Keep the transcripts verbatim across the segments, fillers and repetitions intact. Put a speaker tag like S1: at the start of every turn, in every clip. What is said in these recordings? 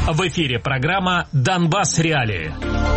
S1: В эфире программа «Донбасс. Реалии».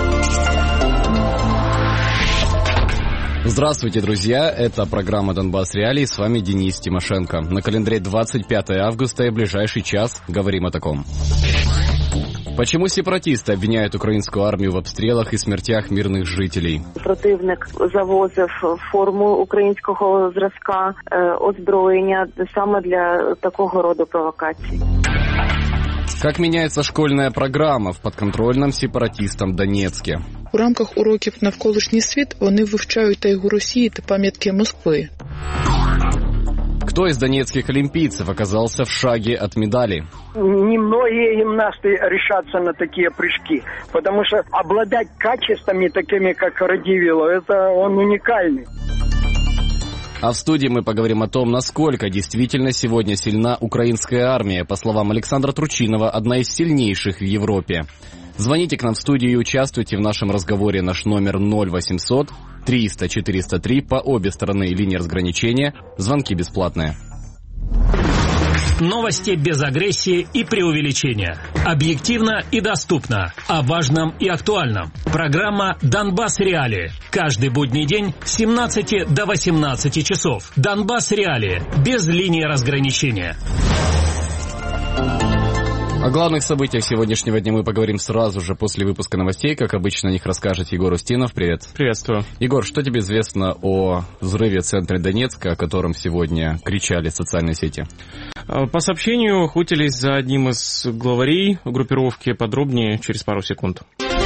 S2: Здравствуйте, друзья! Это программа «Донбасс. Реалии». С вами Денис Тимошенко. На календаре двадцать пятое августа и ближайший час говорим о таком. Почему сепаратисты обвиняют украинскую армию в обстрелах и смертях мирных жителей?
S3: Противник завозив форму українського зразка, озброєння саме для такого роду провокацій.
S2: Как меняется школьная программа в подконтрольном сепаратистам Донецке?
S4: У рамках уроків «Навколишній світ» вони вивчають тайгу Росії та пам'ятки Москви.
S2: Кто из донецких олимпийцев оказался в шаге от медали?
S5: Немногие гимнасты решатся на такие прыжки, потому что обладать качествами такими, как Радивило, это он уникальный.
S2: А в студии мы поговорим о том, насколько действительно сегодня сильна украинская армия. По словам Александра Турчинова, одна из сильнейших в Европе. Звоните к нам в студию и участвуйте в нашем разговоре. Наш номер ноль восемьсот триста четыреста три. По обе стороны линии разграничения. Звонки бесплатные.
S1: Новости без агрессии и преувеличения. Объективно и доступно. О важном и актуальном. Программа «Донбасс. Реалии». Каждый будний день с семнадцати до восемнадцати часов. «Донбасс. Реалии». Без линии разграничения.
S2: О главных событиях сегодняшнего дня мы поговорим сразу же после выпуска новостей. Как обычно, о них расскажет Егор Устинов. Привет.
S6: Приветствую.
S2: Егор, что тебе известно о взрыве в центре Донецка, о котором сегодня кричали в социальной сети?
S6: По сообщению, охотились за одним из главарей группировки. Подробнее через пару секунд.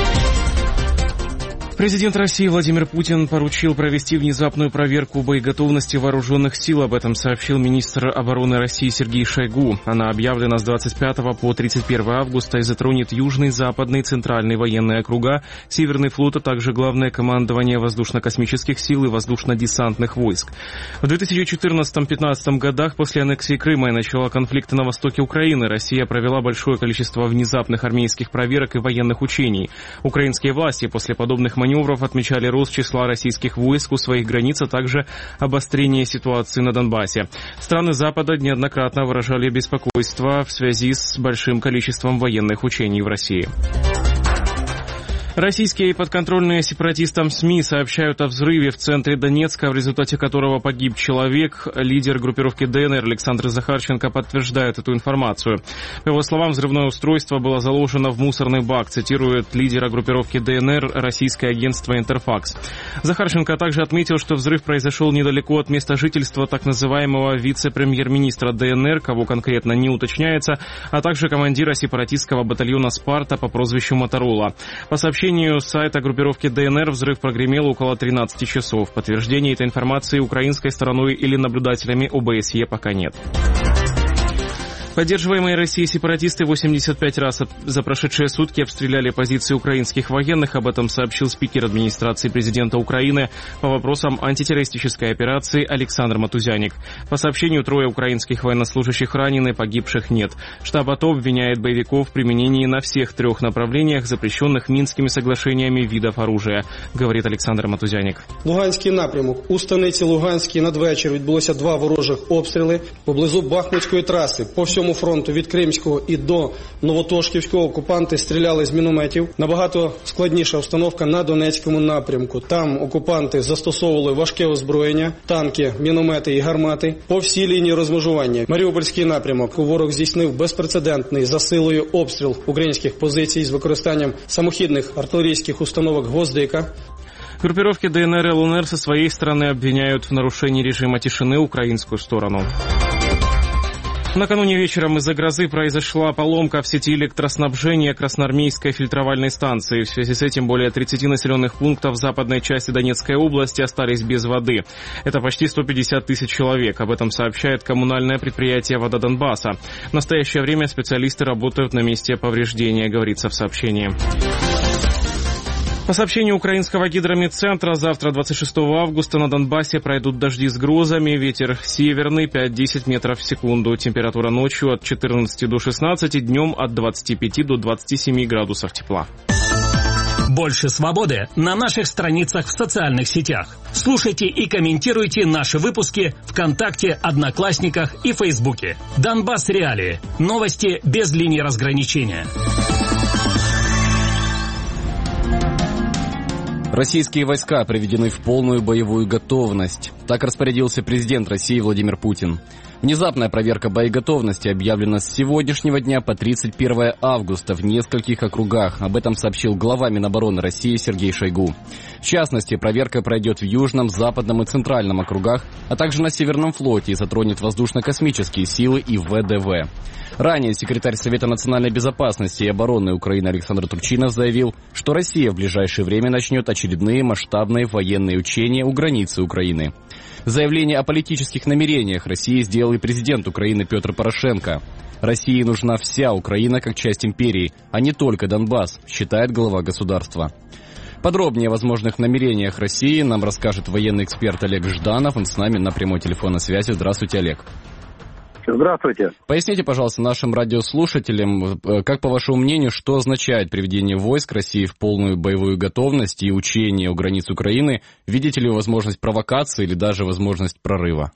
S6: Президент России Владимир Путин поручил провести внезапную проверку боеготовности вооруженных сил. Об этом сообщил министр обороны России Сергей Шойгу. Она объявлена с двадцать пятого по тридцать первое августа и затронет Южный, Западный, Центральный военные округа, Северный флот, а также Главное командование воздушно-космических сил и воздушно-десантных войск. В две тысячи четырнадцатом-пятнадцатом годах после аннексии Крыма и начала конфликта на востоке Украины Россия провела большое количество внезапных армейских проверок и военных учений. Украинские власти после подобных маневров отмечали рост числа российских войск у своих границ, а также обострение ситуации на Донбассе. Страны Запада неоднократно выражали беспокойство в связи с большим количеством военных учений в России. Российские подконтрольные сепаратистам СМИ сообщают о взрыве в центре Донецка, в результате которого погиб человек. Лидер группировки ДНР Александр Захарченко подтверждает эту информацию. По его словам, взрывное устройство было заложено в мусорный бак, цитирует лидера группировки ДНР российское агентство «Интерфакс». Захарченко также отметил, что взрыв произошел недалеко от места жительства так называемого вице-премьер-министра ДНР, кого конкретно не уточняется, а также командира сепаратистского батальона «Спарта» по прозвищу Моторола. По сообщению По сообщению сайта группировки ДНР, взрыв прогремел около тринадцати часов. Подтверждения этой информации украинской стороной или наблюдателями ОБСЕ пока нет. Поддерживаемые Россией сепаратисты восемьдесят пять раз за прошедшие сутки обстреляли позиции украинских военных. Об этом сообщил спикер администрации президента Украины по вопросам антитеррористической операции Александр Матузяник. По сообщению, трое украинских военнослужащих ранены, погибших нет. Штаб АТО обвиняет боевиков в применении на всех трех направлениях запрещенных Минскими соглашениями видов оружия, говорит Александр Матузяник.
S7: Луганський напрямок. У станиці Луганській надвечір відбулося два ворожих обстріли поблизу Бахмутської траси. По всьому фронту від Кримського і до Новотошківського окупанти стріляли з мінометів. Набагато складніша обстановка на Донецькому напрямку. Там окупанти застосовували важке озброєння, танки, міномети і гармати по всій лінії розмежування. Маріупольський напрямок. Ворог здійснив безпрецедентний за силою обстріл українських позицій з використанням самохідних артилерійських установок «Гвоздика».
S6: Группировки ДНР и ЛНР со своей стороны обвиняют в нарушении режима тишины украинскую сторону. Накануне вечером из-за грозы произошла поломка в сети электроснабжения Красноармейской фильтровальной станции. В связи с этим более тридцати населенных пунктов в западной части Донецкой области остались без воды. Это почти сто пятьдесят тысяч человек. Об этом сообщает коммунальное предприятие «Вода Донбасса». В настоящее время специалисты работают на месте повреждения, говорится в сообщении. По сообщению украинского гидрометцентра, завтра, двадцать шестого августа, на Донбассе пройдут дожди с грозами, ветер северный пять-десять метров в секунду. Температура ночью от четырнадцати до шестнадцати, днем от двадцати пяти до двадцати семи градусов тепла.
S1: Больше свободы на наших страницах в социальных сетях. Слушайте и комментируйте наши выпуски ВКонтакте, Одноклассниках и Фейсбуке. Донбасс Реалии. Новости без линии разграничения.
S2: Российские войска приведены в полную боевую готовность. Так распорядился президент России Владимир Путин. Внезапная проверка боеготовности объявлена с сегодняшнего дня по тридцать первое августа в нескольких округах. Об этом сообщил глава Минобороны России Сергей Шойгу. В частности, проверка пройдет в Южном, Западном и Центральном округах, а также на Северном флоте и затронет воздушно-космические силы и вэ дэ вэ. Ранее секретарь Совета национальной безопасности и обороны Украины Александр Турчинов заявил, что Россия в ближайшее время начнет очередные масштабные военные учения у границы Украины. Заявление о политических намерениях России сделал и президент Украины Петр Порошенко. России нужна вся Украина как часть империи, а не только Донбасс, считает глава государства. Подробнее о возможных намерениях России нам расскажет военный эксперт Олег Жданов. Он с нами на прямой телефонной связи. Здравствуйте, Олег.
S5: Здравствуйте.
S2: Поясните, пожалуйста, нашим радиослушателям, как, по вашему мнению, что означает приведение войск России в полную боевую готовность и учения у границ Украины? Видите ли вы возможность провокации или даже возможность прорыва?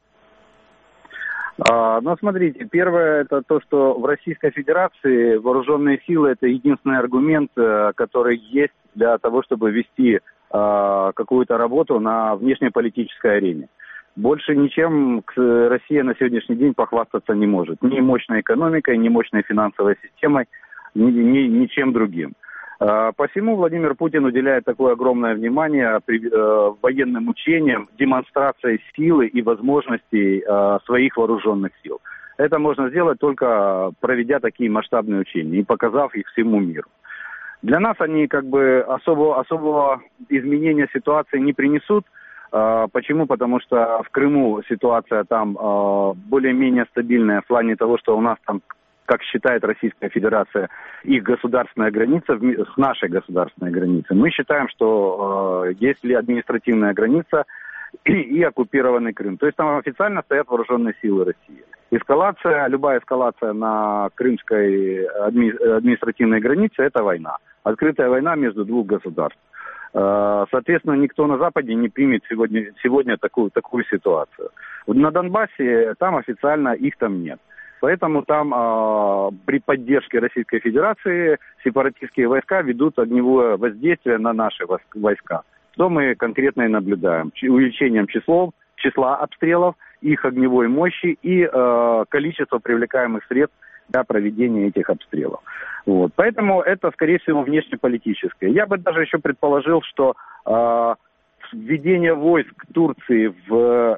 S8: А, ну, смотрите, первое, это то, что в Российской Федерации вооруженные силы – это единственный аргумент, который есть для того, чтобы вести а, какую-то работу на внешнеполитической арене. Больше ничем Россия на сегодняшний день похвастаться не может. Ни мощной экономикой, ни мощной финансовой системой, ни, ни, ничем другим. Посему Владимир Путин уделяет такое огромное внимание военным учениям, демонстрации силы и возможностей своих вооруженных сил. Это можно сделать только проведя такие масштабные учения и показав их всему миру. Для нас они как бы особого, особого изменения ситуации не принесут. Почему? Потому что в Крыму ситуация там более-менее стабильная в плане того, что у нас там, как считает Российская Федерация, их государственная граница с нашей государственной границей. Мы считаем, что есть ли административная граница и, и оккупированный Крым. То есть там официально стоят вооруженные силы России. Эскалация, любая эскалация на крымской адми, административной границе – это война. Открытая война между двух государств. Соответственно, никто на Западе не примет сегодня, сегодня такую, такую ситуацию. На Донбассе там официально их там нет. Поэтому там э, при поддержке Российской Федерации сепаратистские войска ведут огневое воздействие на наши войска. Что мы конкретно и наблюдаем? Увеличением числов, числа обстрелов, их огневой мощи и э, количество привлекаемых средств для проведения этих обстрелов. Вот. Поэтому это, скорее всего, внешнеполитическое. Я бы даже еще предположил, что э, введение войск Турции в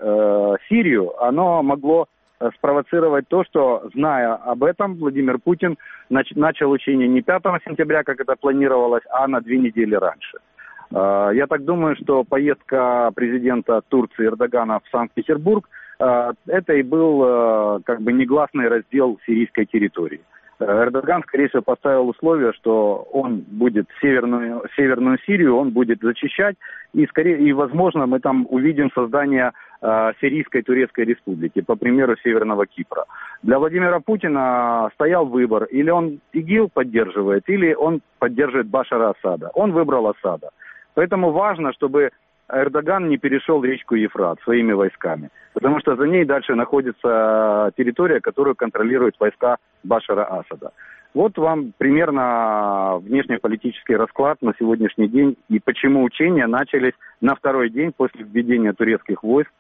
S8: э, Сирию, оно могло спровоцировать то, что, зная об этом, Владимир Путин нач- начал учение не пятого сентября, как это планировалось, а на две недели раньше. Э, я так думаю, что поездка президента Турции Эрдогана в Санкт-Петербург это и был как бы негласный раздел сирийской территории. Эрдоган, скорее всего, поставил условие, что он будет северную, северную Сирию, он будет зачищать, и, скорее, и, возможно, мы там увидим создание э, Сирийской Турецкой Республики, по примеру Северного Кипра. Для Владимира Путина стоял выбор, или он ИГИЛ поддерживает, или он поддерживает Башара Асада. Он выбрал Асада. Поэтому важно, чтобы Эрдоган не перешел речку Ефрат своими войсками, потому что за ней дальше находится территория, которую контролируют войска Башара Асада. Вот вам примерно внешнеполитический расклад на сегодняшний день и почему учения начались на второй день после введения турецких войск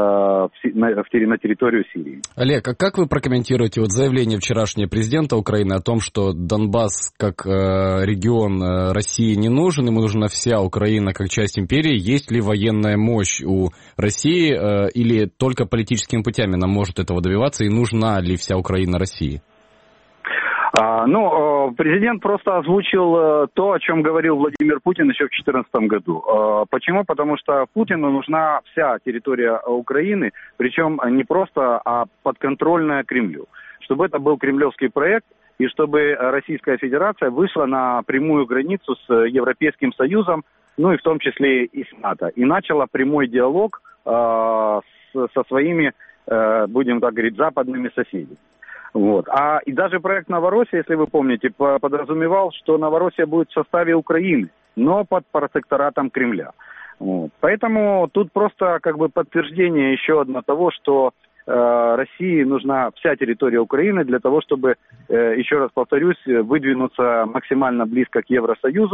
S8: на территорию Сирии.
S2: Олег, а как вы прокомментируете вот заявление вчерашнего президента Украины о том, что Донбасс как э, регион э, России не нужен, ему нужна вся Украина как часть империи? Есть ли военная мощь у России э, или только политическими путями она может этого добиваться, и нужна ли вся Украина России?
S8: А, ну, президент просто озвучил то, о чем говорил Владимир Путин еще в две тысячи четырнадцатом году. Почему? Потому что Путину нужна вся территория Украины, причем не просто, а подконтрольная Кремлю. Чтобы это был кремлевский проект, и чтобы Российская Федерация вышла на прямую границу с Европейским Союзом, ну и в том числе и с НАТО, и начала прямой диалог э, с, со своими, э, будем так говорить, западными соседями. Вот. А и даже проект Новороссия, если вы помните, подразумевал, что Новороссия будет в составе Украины, но под протекторатом Кремля. Вот. Поэтому тут просто как бы подтверждение еще одно того, что э, России нужна вся территория Украины для того, чтобы, э, еще раз повторюсь, выдвинуться максимально близко к Евросоюзу,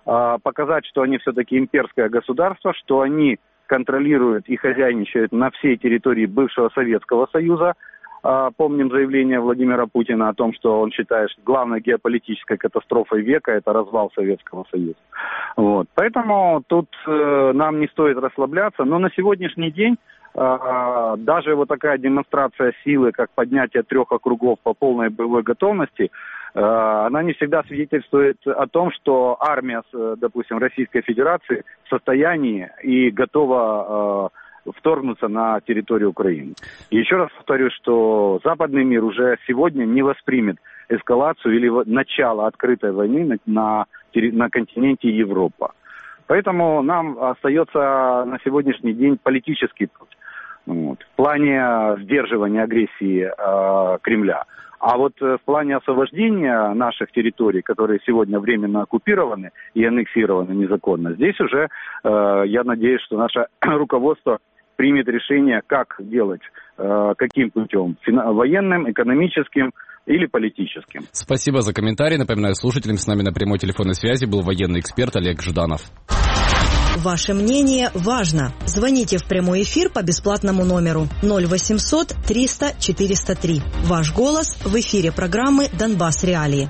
S8: показать, что они все-таки имперское государство, что они контролируют и хозяйничают на всей территории бывшего Советского Союза. Помним заявление Владимира Путина о том, что он считает, что главной геополитической катастрофой века – это развал Советского Союза. Вот. Поэтому тут э, нам не стоит расслабляться. Но на сегодняшний день э, даже вот такая демонстрация силы, как поднятие трех округов по полной боевой готовности, э, она не всегда свидетельствует о том, что армия, допустим, Российской Федерации в состоянии и готова э, вторгнуться на территорию Украины. И еще раз повторю, что западный мир уже сегодня не воспримет эскалацию или начало открытой войны на, на континенте Европа. Поэтому нам остается на сегодняшний день политический путь вот, в плане сдерживания агрессии э, Кремля. А вот в плане освобождения наших территорий, которые сегодня временно оккупированы и аннексированы незаконно, здесь уже, э, я надеюсь, что наше руководство примет решение, как делать, э, каким путем, военным, экономическим или политическим.
S2: Спасибо за комментарий. Напоминаю слушателям, с нами на прямой телефонной связи был военный эксперт Олег Жданов.
S9: Ваше мнение важно. Звоните в прямой эфир по бесплатному номеру ноль восемьсот триста четыреста три. Ваш голос в эфире программы «Донбасс Реалии».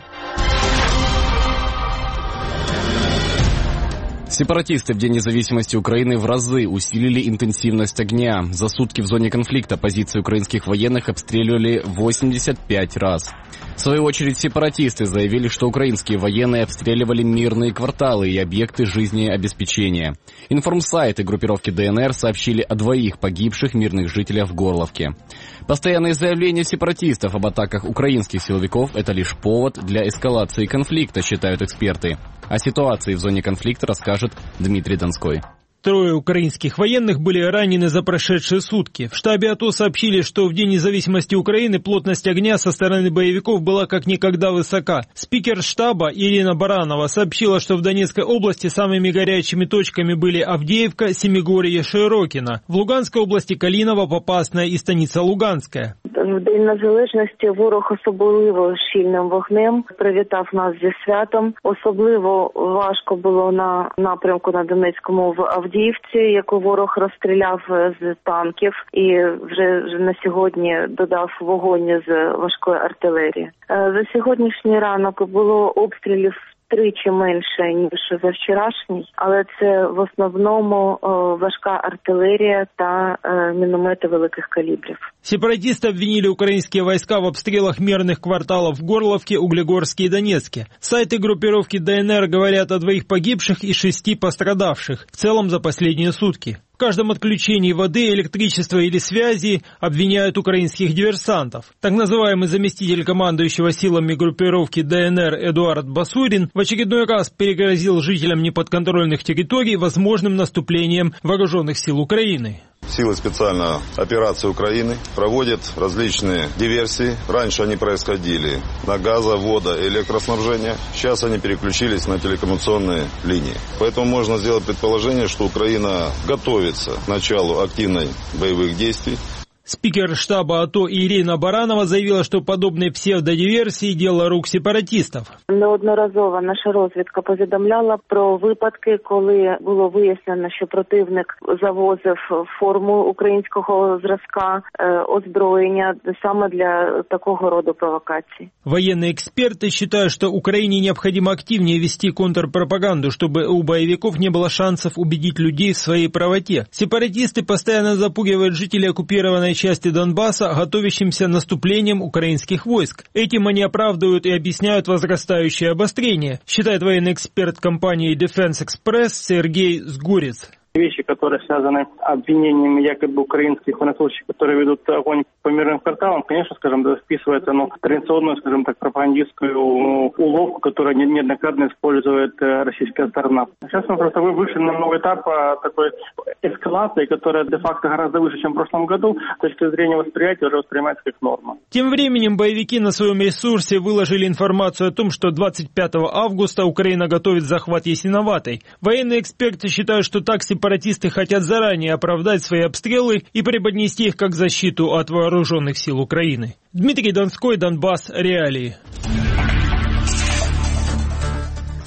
S2: Сепаратисты в День независимости Украины в разы усилили интенсивность огня. За сутки в зоне конфликта позиции украинских военных обстреливали восемьдесят пять раз. В свою очередь сепаратисты заявили, что украинские военные обстреливали мирные кварталы и объекты жизнеобеспечения. Информсайты группировки ДНР сообщили о двоих погибших мирных жителях в Горловке. Постоянные заявления сепаратистов об атаках украинских силовиков – это лишь повод для эскалации конфликта, считают эксперты. О ситуации в зоне конфликта расскажет Дмитрий Донской.
S10: Трое украинских военных были ранены за прошедшие сутки. В штабе АТО сообщили, что в День независимости Украины плотность огня со стороны боевиков была как никогда высока. Спикер штаба Ирина Баранова сообщила, что в Донецкой области самыми горячими точками были Авдеевка, Семигорье, Широкино. В Луганской области Калиново, Попасная и станиця Луганська.
S3: В День Незалежності ворог особливо щільним вогнем привітав нас зі святом. Особливо важко було на напрямку на Донецькому в Авдіївці, яку ворог розстріляв з танків і вже на сьогодні додав вогонь з важкої артилерії. За сьогоднішній ранок було обстрілів тричі менше, ніж за вчорашній, але це в основному о, важка артилерія та е, міномети великих калібрів.
S10: Сепаратисты обвинили украинские войска в обстрелах мирных кварталов в Горловке, Углегорске и Донецке. Сайты группировки ДНР говорят о двоих погибших и шести пострадавших, в целом за последние сутки. В каждом отключении воды, электричества или связи обвиняют украинских диверсантов. Так называемый заместитель командующего силами группировки ДНР Эдуард Басурин в очередной раз перегрозил жителям неподконтрольных территорий возможным наступлением вооруженных сил Украины.
S11: Силы специальной операции Украины проводят различные диверсии. Раньше они происходили на газо-, водо-, электроснабжение. Сейчас они переключились на телекоммуникационные линии. Поэтому можно сделать предположение, что Украина готовится к началу активных боевых действий.
S10: Спикер штаба АТО Ірина Баранова заявила, що подобні псевдодиверсії – діло рук сепаратистів.
S3: Неодноразово наша розвідка повідомляла про випадки, коли було вияснено, що противник завозив форму українського зразка, озброєння саме для такого роду провокацій.
S10: Военные эксперты считают, что Украине необходимо активнее вести контрпропаганду, чтобы у боевиков не было шансов убедить людей в своей правоте. Сепаратисты постоянно запугивают жителей оккупированной части Донбасса готовящимся наступлением украинских войск. Этим они оправдывают и объясняют возрастающее обострение, считает военный эксперт компании Defense Express Сергей Сгурец.
S12: Вещи, которые связаны с обвинениями якобы украинских военнослужащих, которые ведут огонь по мирным кварталам, конечно, скажем, да, вписывается ну, в традиционную, скажем так, пропагандистскую уловку, которую неоднократно использует российская сторона. Сейчас мы просто вышли на новый этап такой эскалации, которая де-факто гораздо выше, чем в прошлом году. С точки зрения восприятия уже воспринимается как норма.
S10: Тем временем боевики на своем ресурсе выложили информацию о том, что двадцать пятого августа Украина готовит захват Ясиноватой. Военные эксперты считают, что так сепаратисты хотят заранее оправдать свои обстрелы и преподнести их как защиту от вооруженных сил Украины. Дмитрий Донской, Донбасс Реалии.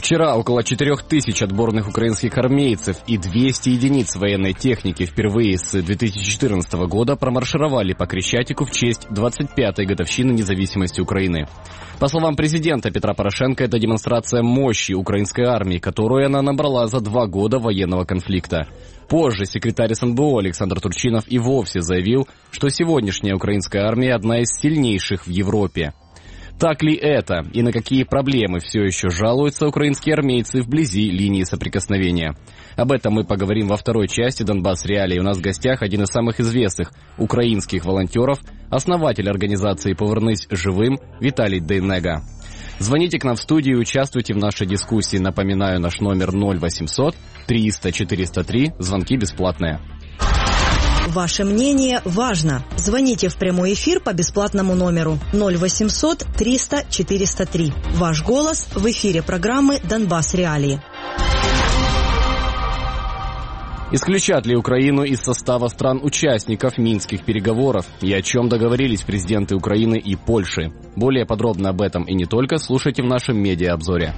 S2: Вчера около четырех тысяч отборных украинских армейцев и двухсот единиц военной техники впервые с две тысячи четырнадцатого года промаршировали по Крещатику в честь двадцать пятой годовщины независимости Украины. По словам президента Петра Порошенко, это демонстрация мощи украинской армии, которую она набрала за два года военного конфликта. Позже секретарь эс эн бэ о Александр Турчинов и вовсе заявил, что сегодняшняя украинская армия одна из сильнейших в Европе. Так ли это и на какие проблемы все еще жалуются украинские армейцы вблизи линии соприкосновения? Об этом мы поговорим во второй части «Донбасс Реалии». У нас в гостях один из самых известных украинских волонтеров, основатель организации «Повернись живым» Виталий Дейнега. Звоните к нам в студию и участвуйте в нашей дискуссии. Напоминаю, наш номер ноль восемьсот триста четыреста три. Звонки бесплатные.
S9: Ваше мнение важно. Звоните в прямой эфир по бесплатному номеру ноль восемьсот триста четыреста три. Ваш голос в эфире программы «Донбасс Реалии».
S2: Исключат ли Украину из состава стран-участников минских переговоров и о чем договорились президенты Украины и Польши? Более подробно об этом и не только слушайте в нашем медиа-обзоре.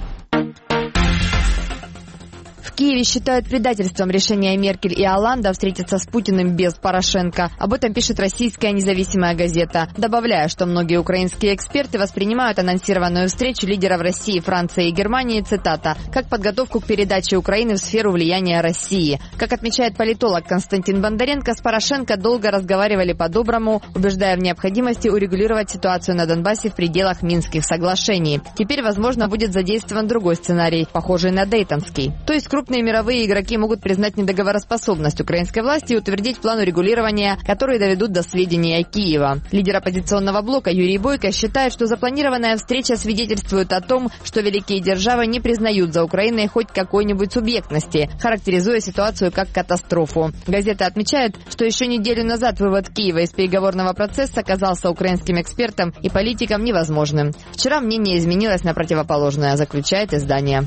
S13: В Киеве считают предательством решения Меркель и Олланда встретиться с Путиным без Порошенко. Об этом пишет российская независимая газета, добавляя, что многие украинские эксперты воспринимают анонсированную встречу лидеров России, Франции и Германии, цитата, как подготовку к передаче Украины в сферу влияния России. Как отмечает политолог Константин Бондаренко, с Порошенко долго разговаривали по-доброму, убеждая в необходимости урегулировать ситуацию на Донбассе в пределах Минских соглашений. Теперь, возможно, будет задействован другой сценарий, похожий на Дейтонский. То есть крупные мировые игроки могут признать недоговороспособность украинской власти и утвердить план урегулирования, который доведут до сведения Киева. Лидер оппозиционного блока Юрий Бойко считает, что запланированная встреча свидетельствует о том, что великие державы не признают за Украиной хоть какой-нибудь субъектности, характеризуя ситуацию как катастрофу. Газета отмечает, что еще неделю назад вывод Киева из переговорного процесса казался украинским экспертам и политикам невозможным. Вчера мнение изменилось на противоположное, заключает издание.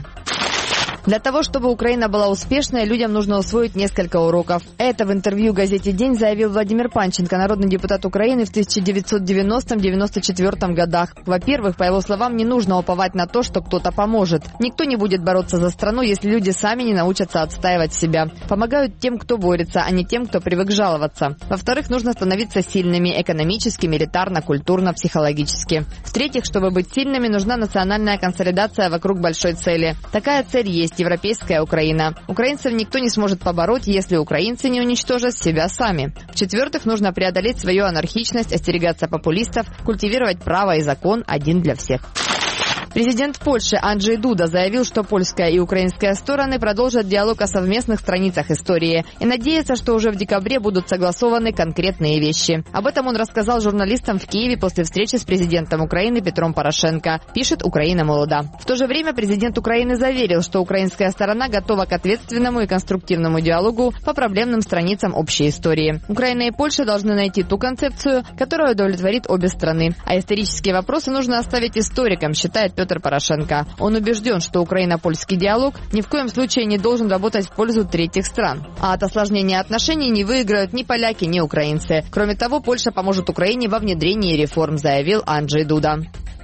S13: Для того, чтобы Украина была успешной, людям нужно усвоить несколько уроков. Это в интервью газете «День» заявил Владимир Панченко, народный депутат Украины в тысяча девятьсот девяностом — девяносто четвёртом годах. Во-первых, по его словам, не нужно уповать на то, что кто-то поможет. Никто не будет бороться за страну, если люди сами не научатся отстаивать себя. Помогают тем, кто борется, а не тем, кто привык жаловаться. Во-вторых, нужно становиться сильными экономически, милитарно, культурно, психологически. В-третьих, чтобы быть сильными, нужна национальная консолидация вокруг большой цели. Такая цель есть. Европейская Украина. Украинцев никто не сможет побороть, если украинцы не уничтожат себя сами. В-четвертых, нужно преодолеть свою анархичность, остерегаться популистов, культивировать право и закон один для всех. Президент Польши Анджей Дуда заявил, что польская и украинская стороны продолжат диалог о совместных страницах истории и надеется, что уже в декабре будут согласованы конкретные вещи. Об этом он рассказал журналистам в Киеве после встречи с президентом Украины Петром Порошенко, пишет «Украина молода». В то же время президент Украины заверил, что украинская сторона готова к ответственному и конструктивному диалогу по проблемным страницам общей истории. Украина и Польша должны найти ту концепцию, которая удовлетворит обе страны. А исторические вопросы нужно оставить историкам, считает Петр Петр Порошенко. Он убежден, что Украино-польский диалог ни в коем случае не должен работать в пользу третьих стран. А от осложнения отношений не выиграют ни поляки, ни украинцы. Кроме того, Польша поможет Украине во внедрении реформ, заявил Анджей Дуда.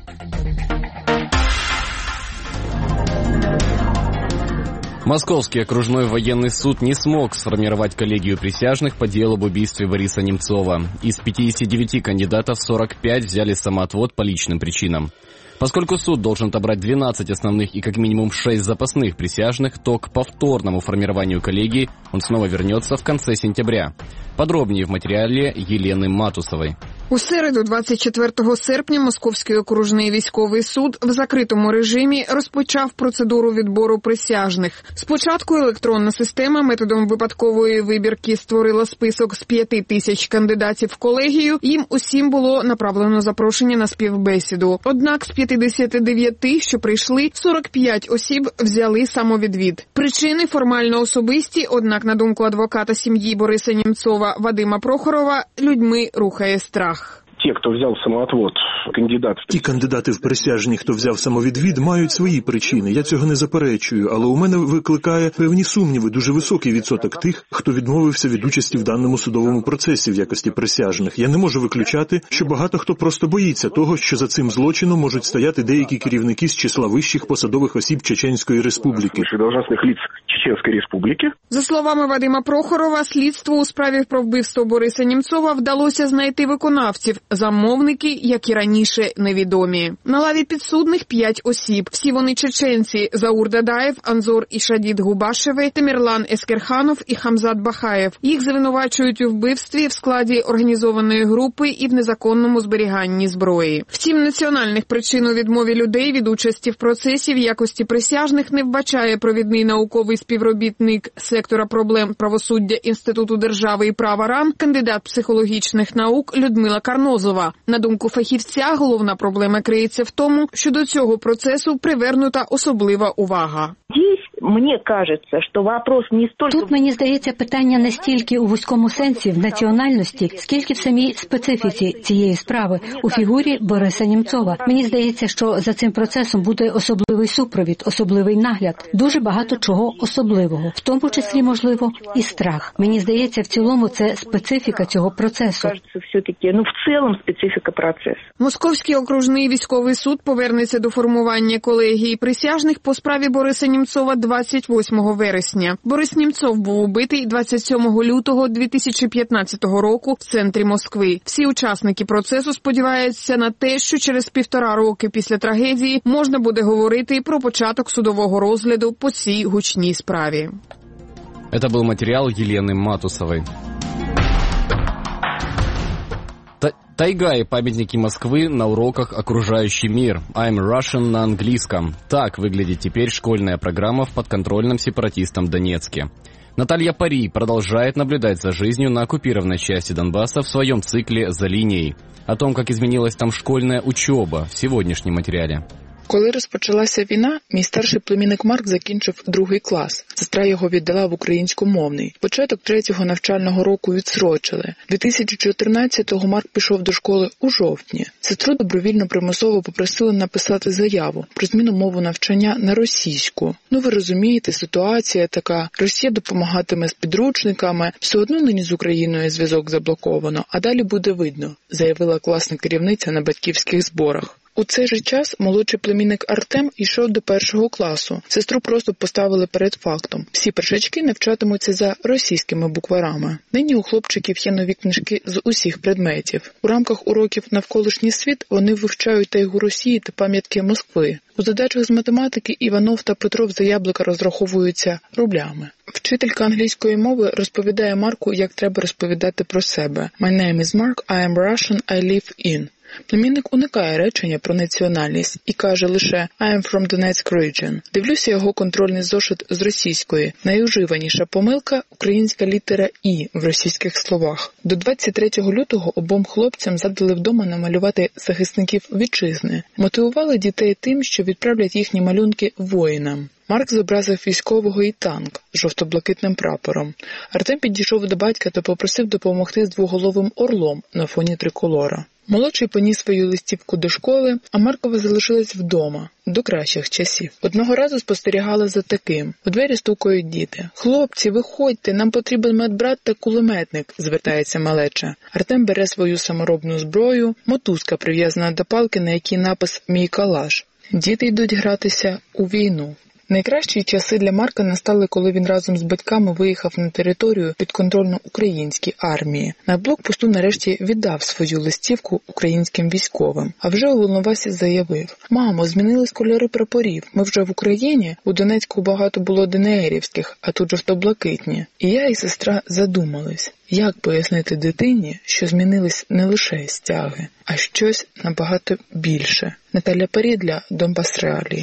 S2: Московский окружной военный суд не смог сформировать коллегию присяжных по делу об убийстве Бориса Немцова. Из пятидесяти девяти кандидатов сорок пять взяли самоотвод по личным причинам. Поскольку суд должен отобрать двенадцать основных и как минимум шесть запасных присяжных, то к повторному формированию коллегии он снова вернется в конце сентября. Подробнее в матеріалі Єлени Матусової.
S14: У середу, двадцять четвертого серпня, Московський окружний військовий суд в закритому режимі розпочав процедуру відбору присяжних. Спочатку електронна система методом випадкової вибірки створила список з п'яти тисяч кандидатів в колегію. Їм усім було направлено запрошення на співбесіду. Однак з п'ятдесяти дев'яти, що прийшли, сорок п'ять осіб взяли самовідвід. Причини формально особисті, однак, на думку адвоката сім'ї Бориса Німцова Вадима Прохорова, людьми рухає страх.
S15: те, кто взял самоотвод, кандидаты.
S16: Ті кандидати в присяжні, хто взяв самовідвід, мають свої причини. Я цього не заперечую, але у мене викликає певні сумніви дуже високий відсоток тих, хто відмовився від участі в даному судовому процесі в якості присяжних. Я не можу виключати, що багато хто просто боїться того, що за цим злочином можуть стояти деякі керівники з числа вищих посадових осіб Чеченської Республіки.
S15: Должностних лиц Чеченської Республіки.
S14: За словами Вадима Прохорова, слідству у справі про вбивство Бориса Німцова вдалося знайти виконавців. Замовники, як і раніше, невідомі. На лаві підсудних п'ять осіб. Всі вони чеченці – Заур Дадаєв, Анзор Ішадід Губашеви, Темірлан Ескерханов і Хамзат Бахаєв. Їх звинувачують у вбивстві в складі організованої групи і в незаконному зберіганні зброї. Втім, національних причин у відмові людей від участі в процесі в якості присяжних не вбачає провідний науковий співробітник сектора проблем правосуддя Інституту держави і права РАН, кандидат психологічних наук Людмила Карнозова. На думку фахівця, головна проблема криється в тому, що до цього процесу привернута особлива увага.
S17: Мені кажеться, що вопрос не стільки...
S18: Тут, мені здається, питання не стільки у вузькому сенсі, в національності, скільки в самій специфіці цієї справи, у фігурі Бориса Німцова. Мені здається, що за цим процесом буде особливий супровід, особливий нагляд, дуже багато чого особливого, в тому числі, можливо, і страх. Мені здається, в цілому це специфіка цього процесу.
S17: Кажеться, все-таки, ну, в цілому специфіка процесу.
S14: Московський окружний військовий суд повернеться до формування колегії присяжних по справі Бориса Німцова двадцять восьмого вересня. Борис Німцов був убитий двадцять сьомого лютого дві тисячі п'ятнадцятого року в центрі Москви. Всі учасники процесу сподіваються на те, що через півтора роки після трагедії можна буде говорити про початок судового розгляду по цій гучній справі.
S2: Это был материал Елены Матусовой. Тайга и памятники Москвы на уроках «Окружающий мир» I'm Russian на английском. Так выглядит теперь школьная программа в подконтрольном сепаратистам Донецке. Наталья Пари продолжает наблюдать за жизнью на оккупированной части Донбасса в своем цикле «За линией». О том, как изменилась там школьная учеба, в сегодняшнем материале.
S4: Коли розпочалася війна, мій старший племінник Марк закінчив другий клас. Сестра його віддала в українськомовний. Початок третього навчального року відсрочили. дві тисячі чотирнадцятого Марк пішов до школи у жовтні. Сестру добровільно примусово попросили написати заяву про зміну мови навчання на російську. Ну ви розумієте, ситуація така. Росія допомагатиме з підручниками, все одно нині з Україною зв'язок заблоковано, а далі буде видно, заявила класна керівниця на батьківських зборах. У цей же час молодший племінник Артем йшов до першого класу. Сестру просто поставили перед фактом. Всі першачки навчатимуться за російськими букварами. Нині у хлопчиків є нові книжки з усіх предметів. У рамках уроків «Навколишній світ» вони вивчають тайгу Росії та пам'ятки Москви. У задачах з математики Іванов та Петров за яблука розраховуються рублями. Вчителька англійської мови розповідає Марку, як треба розповідати про себе. «My name is Mark, I am Russian, I live in». Племінник уникає речення про національність і каже лише «I am from Donetsk region». Дивлюся його контрольний зошит з російської. Найуживаніша помилка – українська літера «і» в російських словах. До двадцять третього лютого обом хлопцям задали вдома намалювати захисників вітчизни. Мотивували дітей тим, що відправлять їхні малюнки воїнам. Марк зобразив військового і танк з жовто-блакитним прапором. Артем підійшов до батька та попросив допомогти з двоголовим орлом на фоні триколора. Молодший поніс свою листівку до школи, а Маркова залишилась вдома, до кращих часів. Одного разу спостерігала за таким. У двері стукають діти. «Хлопці, виходьте, нам потрібен медбрат та кулеметник», – звертається малеча. Артем бере свою саморобну зброю, мотузка прив'язана до палки, на якій напис «Мій калаш». Діти йдуть гратися у війну. Найкращі часи для Марка настали, коли він разом з батьками виїхав на територію підконтрольну українській армії. На блокпосту нарешті віддав свою листівку українським військовим. А вже у Волновасі заявив: «Мамо, змінились кольори прапорів. Ми вже в Україні. У Донецьку багато було ДНРівських, а тут жовто-блакитні». І я, і сестра задумались, як пояснити дитині, що змінились не лише стяги, а щось набагато більше. Наталя Парі для Донбас Реалії.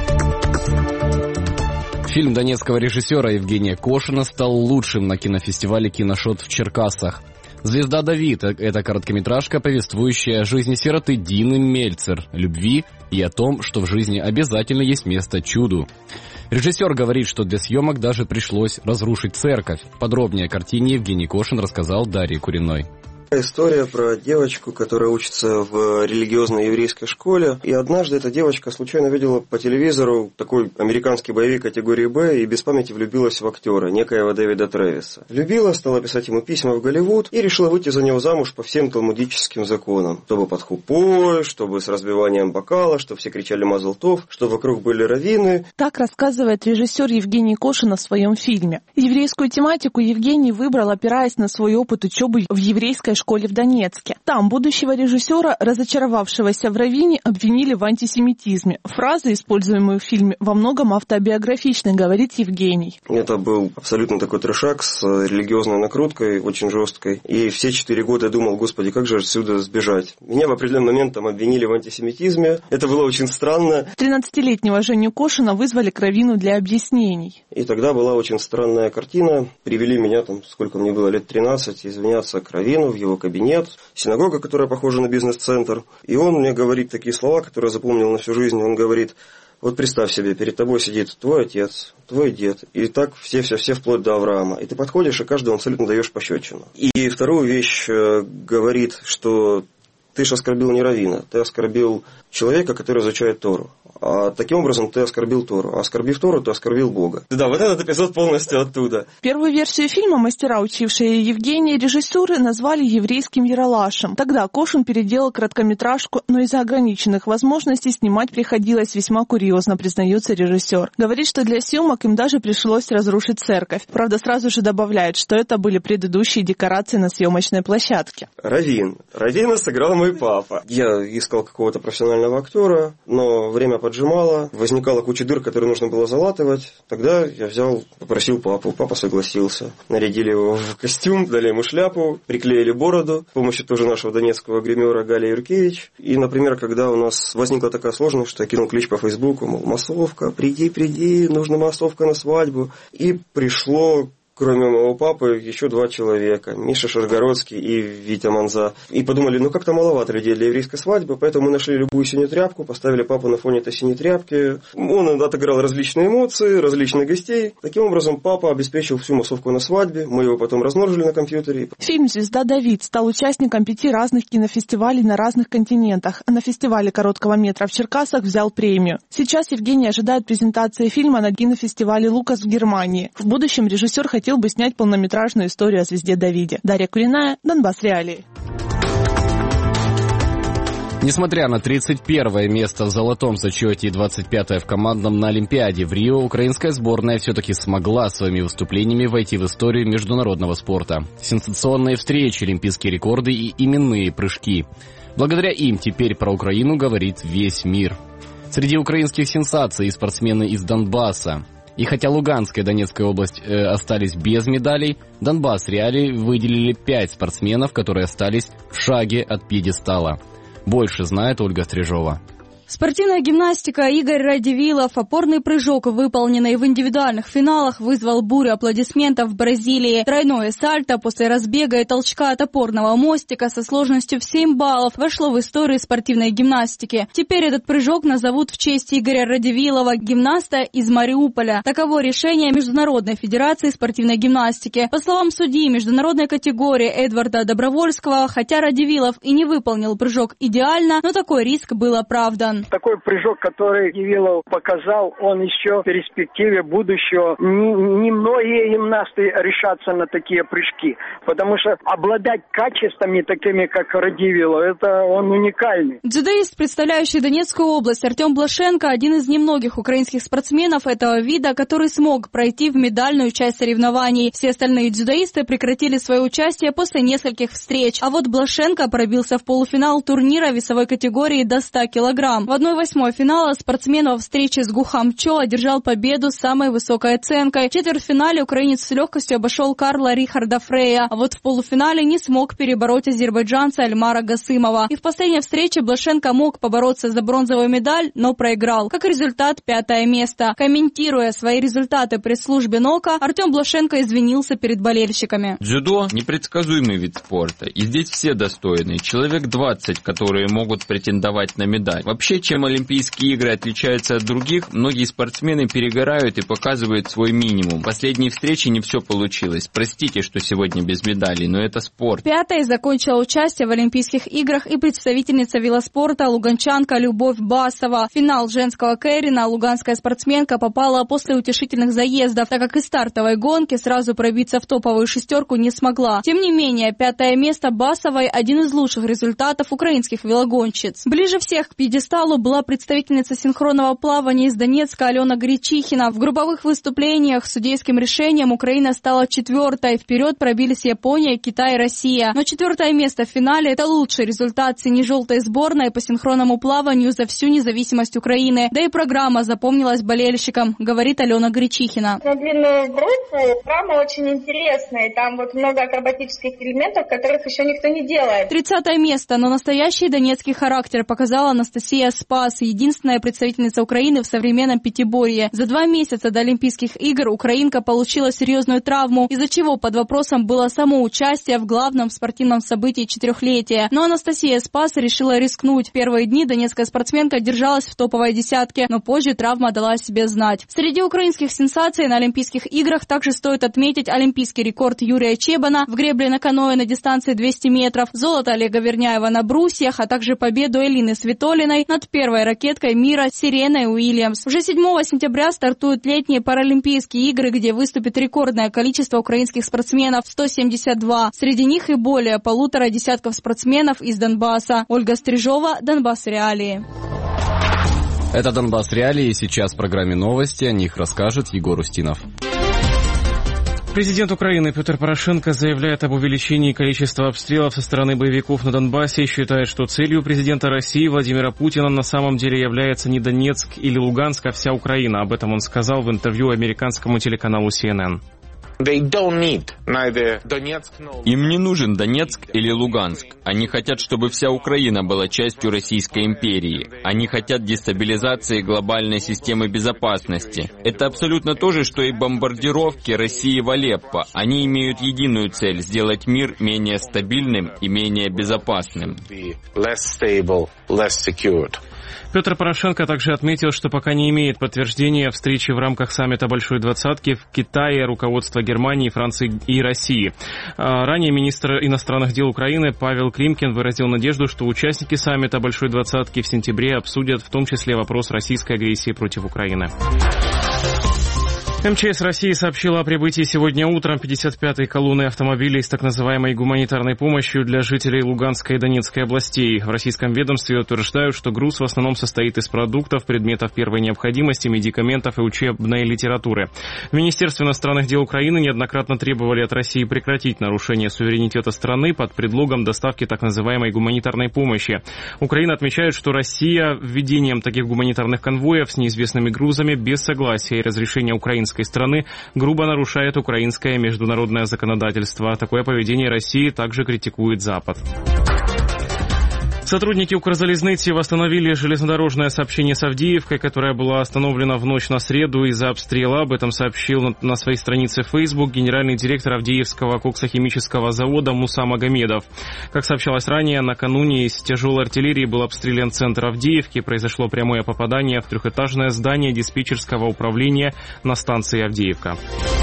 S2: Фильм донецкого режиссера Евгения Кошина стал лучшим на кинофестивале «Киношот» в Черкассах. «Звезда Давид» — это короткометражка, повествующая о жизни сироты Дины Мельцер, любви и о том, что в жизни обязательно есть место чуду. Режиссер говорит, что для съемок даже пришлось разрушить церковь. Подробнее о картине Евгений Кошин рассказал Дарье Куриной.
S19: История про девочку, которая учится в религиозной еврейской школе. И однажды эта девочка случайно видела по телевизору такой американский боевик категории «Б» и без памяти влюбилась в актера, некоего Дэвида Трэвиса. Влюбила, стала писать ему письма в Голливуд и решила выйти за него замуж по всем талмудическим законам. Чтобы под хупой, чтобы с разбиванием бокала, чтобы все кричали «Мазал тов», чтобы вокруг были раввины.
S20: Так рассказывает режиссер Евгений Кошин в своем фильме. Еврейскую тематику Евгений выбрал, опираясь на свой опыт учебы в еврейской школе в Донецке. Там будущего режиссера, разочаровавшегося в раввине, обвинили в антисемитизме. Фразы, используемые в фильме, во многом автобиографичны, говорит Евгений.
S19: Это был абсолютно такой трешак с религиозной накруткой, очень жесткой. И все четыре года я думал, господи, как же отсюда сбежать. Меня в определенный момент там обвинили в антисемитизме. Это было очень странно.
S20: тринадцатилетнего Женю Кошина вызвали к раввину для объяснений.
S19: И тогда была очень странная картина. Привели меня, там, сколько мне было, лет тринадцать, извиняться к раввину в его кабинет. Синагога, которая похожа на бизнес-центр. И он мне говорит такие слова, которые я запомнил на всю жизнь. Он говорит: вот представь себе, перед тобой сидит твой отец, твой дед, и так все-все-все вплоть до Авраама. И ты подходишь, и каждому абсолютно даешь пощечину. И вторую вещь говорит, что ты же оскорбил не раввина, ты оскорбил человека, который изучает Тору. А таким образом ты оскорбил Тору. А оскорбив Тору, ты оскорбил Бога. Да, вот этот эпизод полностью оттуда.
S20: Первую версию фильма мастера, учившие Евгения режиссуры, назвали еврейским яралашем. Тогда Кошин переделал короткометражку, но из-за ограниченных возможностей снимать приходилось весьма курьезно, признается режиссер. Говорит, что для съемок им даже пришлось разрушить церковь. Правда, сразу же добавляет, что это были предыдущие декорации на съемочной площадке.
S19: Раввин. Раввина сыграл мой папа. Я искал какого-то профессионального актера, но время поджимало, возникала куча дыр, которые нужно было залатывать. Тогда я взял, попросил папу, папа согласился. Нарядили его в костюм, дали ему шляпу, приклеили бороду с помощью тоже нашего донецкого гримера Галя Юркевич. И, например, когда у нас возникла такая сложность, что я кинул клич по Фейсбуку, мол, массовка, приди, приди, нужна массовка на свадьбу. И пришло... Кроме моего папы, еще два человека, Миша Шаргородский и Витя Манза. И подумали, ну как-то маловато людей для еврейской свадьбы, поэтому мы нашли любую синюю тряпку, поставили папу на фоне этой синей тряпки. Он отыграл различные эмоции, различных гостей. Таким образом, папа обеспечил всю массовку на свадьбе, мы его потом размножили на компьютере.
S20: Фильм «Звезда Давид» стал участником пяти разных кинофестивалей на разных континентах, а на фестивале короткого метра в Черкасах взял премию. Сейчас Евгений ожидает презентации фильма на кинофестивале «Лукас» в Германии. В будущем режиссер хотел хотел бы снять полнометражную историю о звезде Давиде. Дарья Куриная, Донбасс Реалии.
S2: Несмотря на тридцать первое место в золотом зачете и двадцать пятое в командном на Олимпиаде в Рио, украинская сборная все-таки смогла своими выступлениями войти в историю международного спорта. Сенсационные встречи, олимпийские рекорды и именные прыжки. Благодаря им теперь про Украину говорит весь мир. Среди украинских сенсаций спортсмены из Донбасса. И хотя Луганская и Донецкая область э, остались без медалей, Донбасс Реалии выделили пять спортсменов, которые остались в шаге от пьедестала. Больше знает Ольга Стрижова.
S21: Спортивная гимнастика, Игорь Радивилов, опорный прыжок, выполненный в индивидуальных финалах, вызвал бурю аплодисментов в Бразилии. Тройное сальто после разбега и толчка от опорного мостика со сложностью в семь баллов вошло в историю спортивной гимнастики. Теперь этот прыжок назовут в честь Игоря Радивилова, гимнаста из Мариуполя. Таково решение Международной федерации спортивной гимнастики. По словам судьи международной категории Эдварда Добровольского, хотя Радивилов и не выполнил прыжок идеально, но такой риск был оправдан.
S5: Такой прыжок, который Явилов показал, он еще в перспективе будущего. Немногие гимнасты решатся на такие прыжки, потому что обладать качествами такими, как Радивилов, это он уникальный.
S21: Дзюдоист, представляющий Донецкую область, Артем Блашенко, один из немногих украинских спортсменов этого вида, который смог пройти в медальную часть соревнований. Все остальные дзюдоисты прекратили свое участие после нескольких встреч. А вот Блашенко пробился в полуфинал турнира весовой категории до ста килограмм. В одной восьмой финала спортсмен во встрече с Гухам Чо одержал победу с самой высокой оценкой. В четвертьфинале украинец с легкостью обошел Карла Рихарда Фрея, а вот в полуфинале не смог перебороть азербайджанца Альмара Гасымова. И в последней встрече Блашенко мог побороться за бронзовую медаль, но проиграл. Как результат, пятое место. Комментируя свои результаты пресс-службе НОКа, Артем Блашенко извинился перед болельщиками.
S22: Дзюдо – непредсказуемый вид спорта, и здесь все достойны. Человек двадцать, которые могут претендовать на медаль. Вообще Вообще, чем Олимпийские игры отличаются от других, многие спортсмены перегорают и показывают свой минимум. В последней встрече не все получилось. Простите, что сегодня без медалей, но это спорт.
S21: Пятой закончила участие в Олимпийских играх и представительница велоспорта луганчанка Любовь Басова. В финал женского кэррина луганская спортсменка попала после утешительных заездов, так как из стартовой гонки сразу пробиться в топовую шестерку не смогла. Тем не менее, пятое место Басовой – один из лучших результатов украинских велогонщиц. Ближе всех к пьедесталу была представительница синхронного плавания из Донецка Алена Гречихина. В групповых выступлениях с судейским решением Украина стала четвертой. Вперед пробились Япония, Китай и Россия. Но четвертое место в финале – это лучший результат сине-желтой сборной по синхронному плаванию за всю независимость Украины. Да и программа запомнилась болельщикам, говорит Алена Гречихина.
S6: На длинную брусья программа очень интересная. Там вот много акробатических элементов, которых еще никто не делает.
S21: Тридцатое место, но настоящий донецкий характер показала Анастасия Спас, единственная представительница Украины в современном пятиборье. За два месяца до Олимпийских игр украинка получила серьезную травму, из-за чего под вопросом было само участие в главном спортивном событии четырехлетия. Но Анастасия Спас решила рискнуть. В первые дни донецкая спортсменка держалась в топовой десятке, но позже травма дала о себе знать. Среди украинских сенсаций на Олимпийских играх также стоит отметить олимпийский рекорд Юрия Чебана в гребле на каноэ на дистанции двести метров, золото Олега Верняева на брусьях, а также победу Элины Свитолиной над первой ракеткой мира Сиреной Уильямс. Уже седьмого сентября стартуют летние Паралимпийские игры, где выступит рекордное количество украинских спортсменов – сто семьдесят два. Среди них и более полутора десятков спортсменов из Донбасса. Ольга Стрижова, Донбасс Реалии.
S2: Это Донбасс Реалии. Сейчас в программе новости. О них расскажет Егор Устинов.
S7: Президент Украины Петр Порошенко заявляет об увеличении количества обстрелов со стороны боевиков на Донбассе и считает, что целью президента России Владимира Путина на самом деле является не Донецк или Луганск, а вся Украина. Об этом он сказал в интервью американскому телеканалу си эн эн.
S22: Им не нужен Донецк или Луганск. Они хотят, чтобы вся Украина была частью Российской империи. Они хотят дестабилизации глобальной системы безопасности. Это абсолютно то же, что и бомбардировки России в Алеппо. Они имеют единую цель – сделать мир менее стабильным и менее безопасным.
S7: Петр Порошенко также отметил, что пока не имеет подтверждения встречи в рамках саммита Большой Двадцатки в Китае руководства Германии, Франции и России. Ранее министр иностранных дел Украины Павел Климкин выразил надежду, что участники саммита Большой Двадцатки в сентябре обсудят в том числе вопрос российской агрессии против Украины. эм че эс России сообщила о прибытии сегодня утром пятьдесят пятой колонны автомобилей с так называемой гуманитарной помощью для жителей Луганской и Донецкой областей. В российском ведомстве утверждают, что груз в основном состоит из продуктов, предметов первой необходимости, медикаментов и учебной литературы. В Министерстве иностранных дел Украины неоднократно требовали от России прекратить нарушение суверенитета страны под предлогом доставки так называемой гуманитарной помощи. Украина отмечает, что Россия введением таких гуманитарных конвоев с неизвестными грузами без согласия и разрешения украинской страны грубо нарушает украинское международное законодательство. Такое поведение России также критикует Запад. Сотрудники Укрзалезницы восстановили железнодорожное сообщение с Авдеевкой, которое было остановлено в ночь на среду из-за обстрела. Об этом сообщил на своей странице в Facebook генеральный директор Авдеевского коксохимического завода Муса Магомедов. Как сообщалось ранее, накануне из тяжелой артиллерии был обстрелян центр Авдеевки. Произошло прямое попадание в трехэтажное здание диспетчерского управления на станции Авдеевка.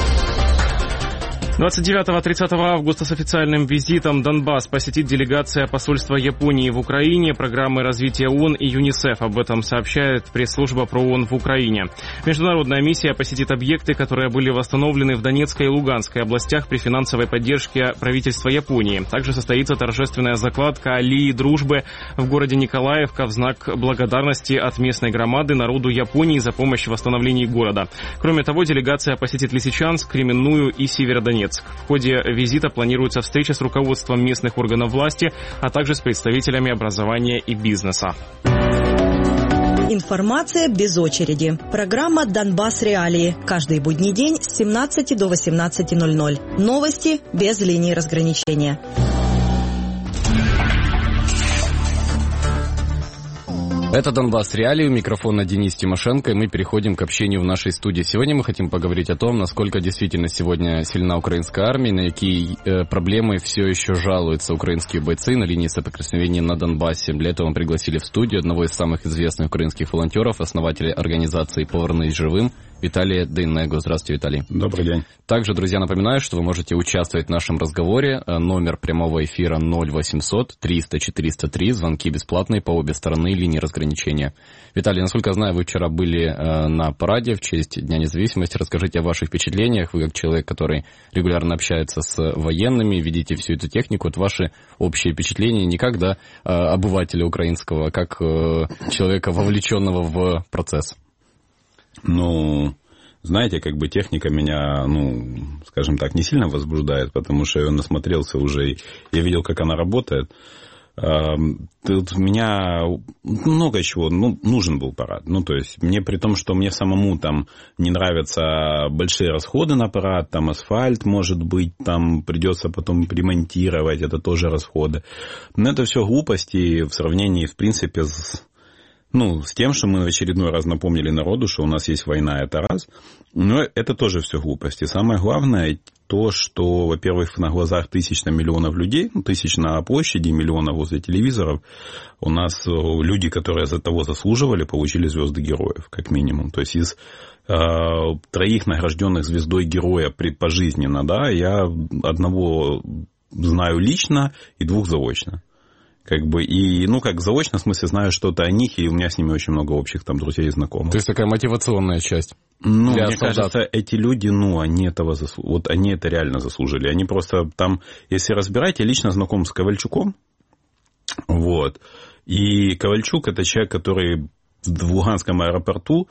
S7: двадцать девятого — тридцатого августа с официальным визитом Донбасс посетит делегация посольства Японии в Украине, программы развития ООН и ЮНИСЕФ. Об этом сообщает пресс-служба ПРООН в Украине. Международная миссия посетит объекты, которые были восстановлены в Донецкой и Луганской областях при финансовой поддержке правительства Японии. Также состоится торжественная закладка аллеи дружбы в городе Николаевка в знак благодарности от местной громады народу Японии за помощь в восстановлении города. Кроме того, делегация посетит Лисичанск, Кременную и Северодонецк. В ходе визита планируется встреча с руководством местных органов власти, а также с представителями образования и бизнеса.
S9: Информация без очереди. Программа «Донбасс Реалии». Каждый будний день с семнадцати до восемнадцати ноль-ноль. Новости без линии разграничения.
S2: Это «Донбасс Реалии», у микрофона Денис Тимошенко, и мы переходим к общению в нашей студии. Сегодня мы хотим поговорить о том, насколько действительно сегодня сильна украинская армия, на какие э, проблемы все еще жалуются украинские бойцы на линии соприкосновения на Донбассе. Для этого мы пригласили в студию одного из самых известных украинских волонтеров, основателя организации «Повернись живым» Виталия Дейнего. Здравствуйте, Виталий.
S1: Добрый день.
S2: Также, друзья, напоминаю, что вы можете участвовать в нашем разговоре. Номер прямого эфира ноль восемьсот триста четыреста три. Звонки бесплатные по обе стороны линии разграничения. Виталий, насколько я знаю, вы вчера были э, на параде в честь Дня независимости. Расскажите о ваших впечатлениях. Вы как человек, который регулярно общается с военными, видите всю эту технику. Вот ваши общие впечатления не как да, э, обывателя украинского, а как э, человека, вовлеченного в процесс.
S1: Ну, знаете, как бы техника меня, ну, скажем так, не сильно возбуждает, потому что я насмотрелся уже, я видел, как она работает. Тут у меня много чего, ну, нужен был парад. Ну, то есть, мне при том, что мне самому там не нравятся большие расходы на парад, там асфальт, может быть, там придется потом ремонтировать, это тоже расходы. Но это все глупости в сравнении, в принципе, с... Ну, с тем, что мы в очередной раз напомнили народу, что у нас есть война, это раз. Но это тоже все глупости. Самое главное то, что, во-первых, на глазах тысяч на миллионов людей, ну, тысяч на площади, миллионов возле телевизоров, у нас люди, которые за того заслуживали, получили звезды героев, как минимум. То есть из э, троих награжденных звездой героя при, пожизненно, да, я одного знаю лично и двух заочно. Как бы, и, ну, как заочно, в смысле, знаю что-то о них, и у меня с ними очень много общих там друзей и знакомых.
S2: То есть такая мотивационная часть.
S1: Ну,
S2: для
S1: мне
S2: солдат.
S1: кажется, эти люди, ну, они этого заслужили. Вот они это реально заслужили. Они просто там, если разбирать, я лично знаком с Ковальчуком. Вот. И Ковальчук это человек, который в Луганском аэропорту,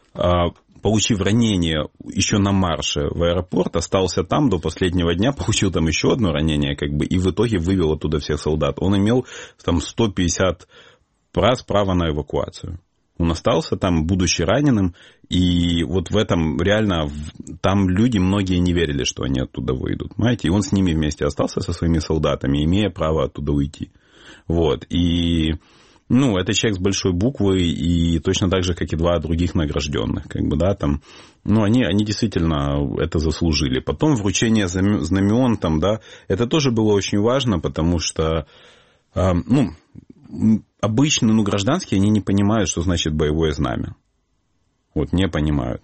S1: получив ранение еще на марше в аэропорт, остался там до последнего дня, получил там еще одно ранение, как бы, и в итоге вывел оттуда всех солдат. Он имел там сто пятьдесят раз право на эвакуацию. Он остался там, будучи раненым, и вот в этом реально, там люди многие не верили, что они оттуда выйдут, понимаете, и он с ними вместе остался, со своими солдатами, имея право оттуда уйти. Вот, и... Ну, это человек с большой буквы, и точно так же, как и два других награжденных, как бы, да, там, ну, они, они действительно это заслужили. Потом вручение знамен, там, да, это тоже было очень важно, потому что, э, ну, обычно, ну, гражданские, они не понимают, что значит боевое знамя. Вот, не понимают.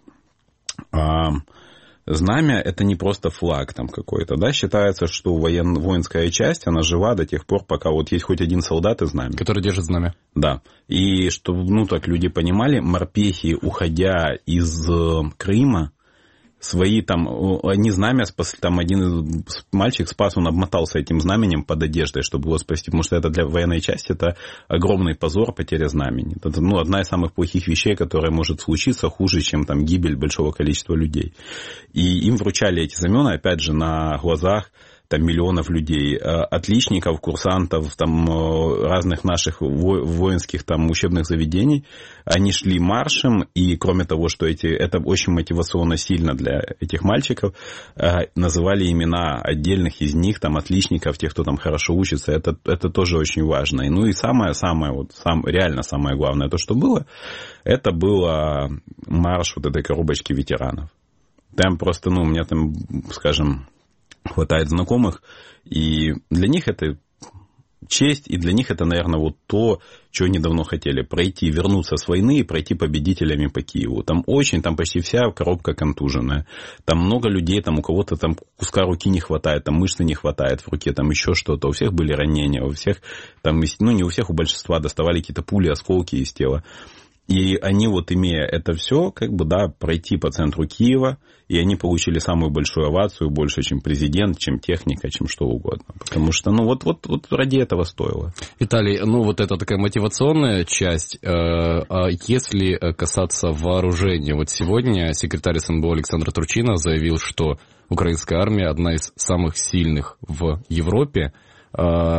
S1: А знамя – это не просто флаг там какой-то, да, считается, что воен, воинская часть, она жива до тех пор, пока вот есть хоть один солдат и знамя.
S2: Который держит знамя. Да.
S1: И чтобы, ну, так люди понимали, морпехи, уходя из Крыма, свои там, они знамя спасли, там один мальчик спас, он обмотался этим знаменем под одеждой, чтобы его спасти, потому что это для военной части это огромный позор, потеря знамени. Это, ну, одна из самых плохих вещей, которая может случиться, хуже, чем там гибель большого количества людей. И им вручали эти знамена, опять же, на глазах там миллионов людей, отличников, курсантов, там разных наших воинских там учебных заведений. Они шли маршем, и кроме того, что эти, это очень мотивационно сильно для этих мальчиков, называли имена отдельных из них, там отличников, тех, кто там хорошо учится, это, это тоже очень важно. И, ну и самое-самое, вот, сам, реально самое главное, то, что было, это был марш вот этой коробочки ветеранов. Там просто, ну, у меня там, скажем, хватает знакомых, и для них это честь, и для них это, наверное, вот то, что они давно хотели, пройти, вернуться с войны и пройти победителями по Киеву. Там очень, там почти вся коробка контуженная, там много людей, там у кого-то там куска руки не хватает, там мышцы не хватает в руке, там еще что-то, у всех были ранения, у всех, там, ну не у всех, у большинства доставали какие-то пули, осколки из тела. И они вот, имея это все, как бы, да, пройти по центру Киева, и они получили самую большую овацию, больше, чем президент, чем техника, чем что угодно. Потому что, ну, вот, вот, вот ради этого стоило.
S2: Виталий, ну, вот это такая мотивационная часть. А если касаться вооружения, вот сегодня секретарь СНБО Александр Турчинов заявил, что украинская армия одна из самых сильных в Европе.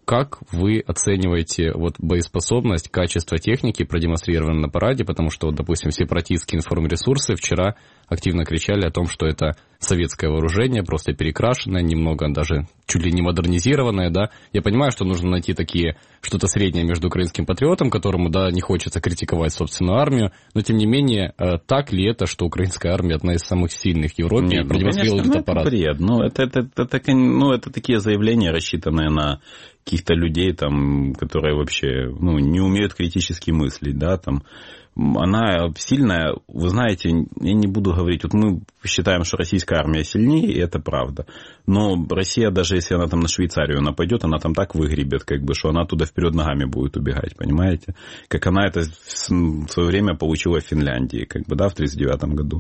S2: Как вы оцениваете вот боеспособность, качество техники, продемонстрированной на параде? Потому что, вот, допустим, сепаратистские информресурсы вчера активно кричали о том, что это советское вооружение, просто перекрашенное, немного даже чуть ли не модернизированное, да. Я понимаю, что нужно найти такие, что-то среднее между украинским патриотом, которому, да, не хочется критиковать собственную армию, но, тем не менее, так ли это, что украинская армия одна из самых сильных в Европе,
S1: Нет,
S2: продемонстрировала
S1: ну,
S2: этот аппарат?
S1: Это бред. Ну, это, это, это, это, ну, это такие заявления, рассчитанные на каких-то людей, там, которые вообще, ну, не умеют критически мыслить, да, там. Она сильная, вы знаете, я не буду говорить, вот мы считаем, что российская армия сильнее, и это правда. Но Россия, даже если она там на Швейцарию нападет, она там так выгребет, как бы, что она туда вперед ногами будет убегать, понимаете? Как она это в свое время получила в Финляндии, как бы, да, в тридцать девятом году.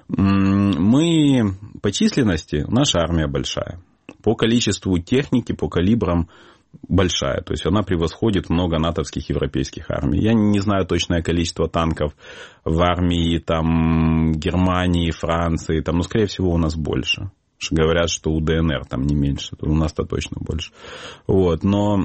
S1: Мы по численности, наша армия большая. По количеству техники, по калибрам большая, то есть она превосходит много натовских европейских армий. Я не знаю точное количество танков в армии там, Германии, Франции, там, но, скорее всего, у нас больше. Говорят, что у ДНР там не меньше, у нас-то точно больше. Вот, но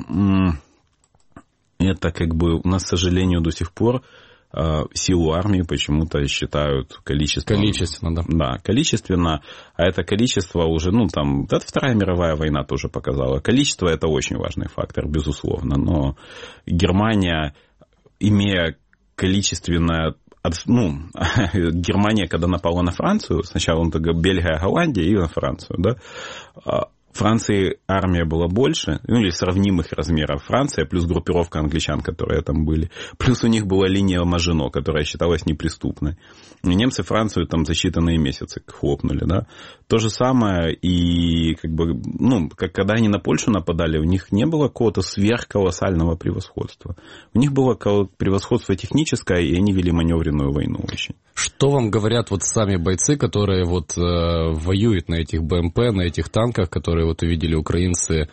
S1: это как бы у нас, к сожалению, до сих пор силу армии почему-то считают количественно.
S2: Количественно, да.
S1: Да, количественно, а это количество уже, ну, там, это Вторая мировая война тоже показала. Количество – это очень важный фактор, безусловно, но Германия, имея количественное, ну, Германия, когда напала на Францию, сначала он тогда Бельгия, Голландия и на Францию, да, Франции армия была больше, ну или сравнимых размеров Франция, плюс группировка англичан, которые там были. Плюс у них была линия Мажино, которая считалась неприступной. И немцы Францию там за считанные месяцы хлопнули, да. То же самое и как бы, ну, как когда они на Польшу нападали, у них не было какого-то сверхколоссального превосходства. У них было превосходство техническое, и они вели маневренную войну очень.
S2: Что вам говорят вот сами бойцы, которые вот э, воюют на этих БМП, на этих танках, которые вот увидели украинцы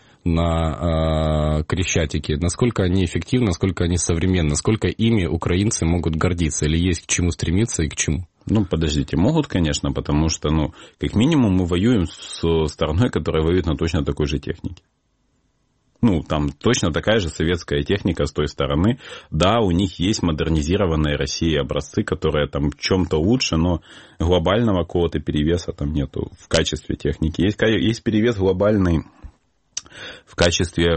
S2: на э, Крещатике? Насколько они эффективны, насколько они современны, насколько ими украинцы могут гордиться? Или есть к чему стремиться и к чему?
S1: Ну, подождите, могут, конечно, потому что, ну, как минимум мы воюем с стороной, которая воюет на точно такой же технике. Ну, там точно такая же советская техника с той стороны. Да, у них есть модернизированные Россией образцы, которые там в чем-то лучше, но глобального какого-то перевеса там нету в качестве техники. Есть, есть перевес глобальный в качестве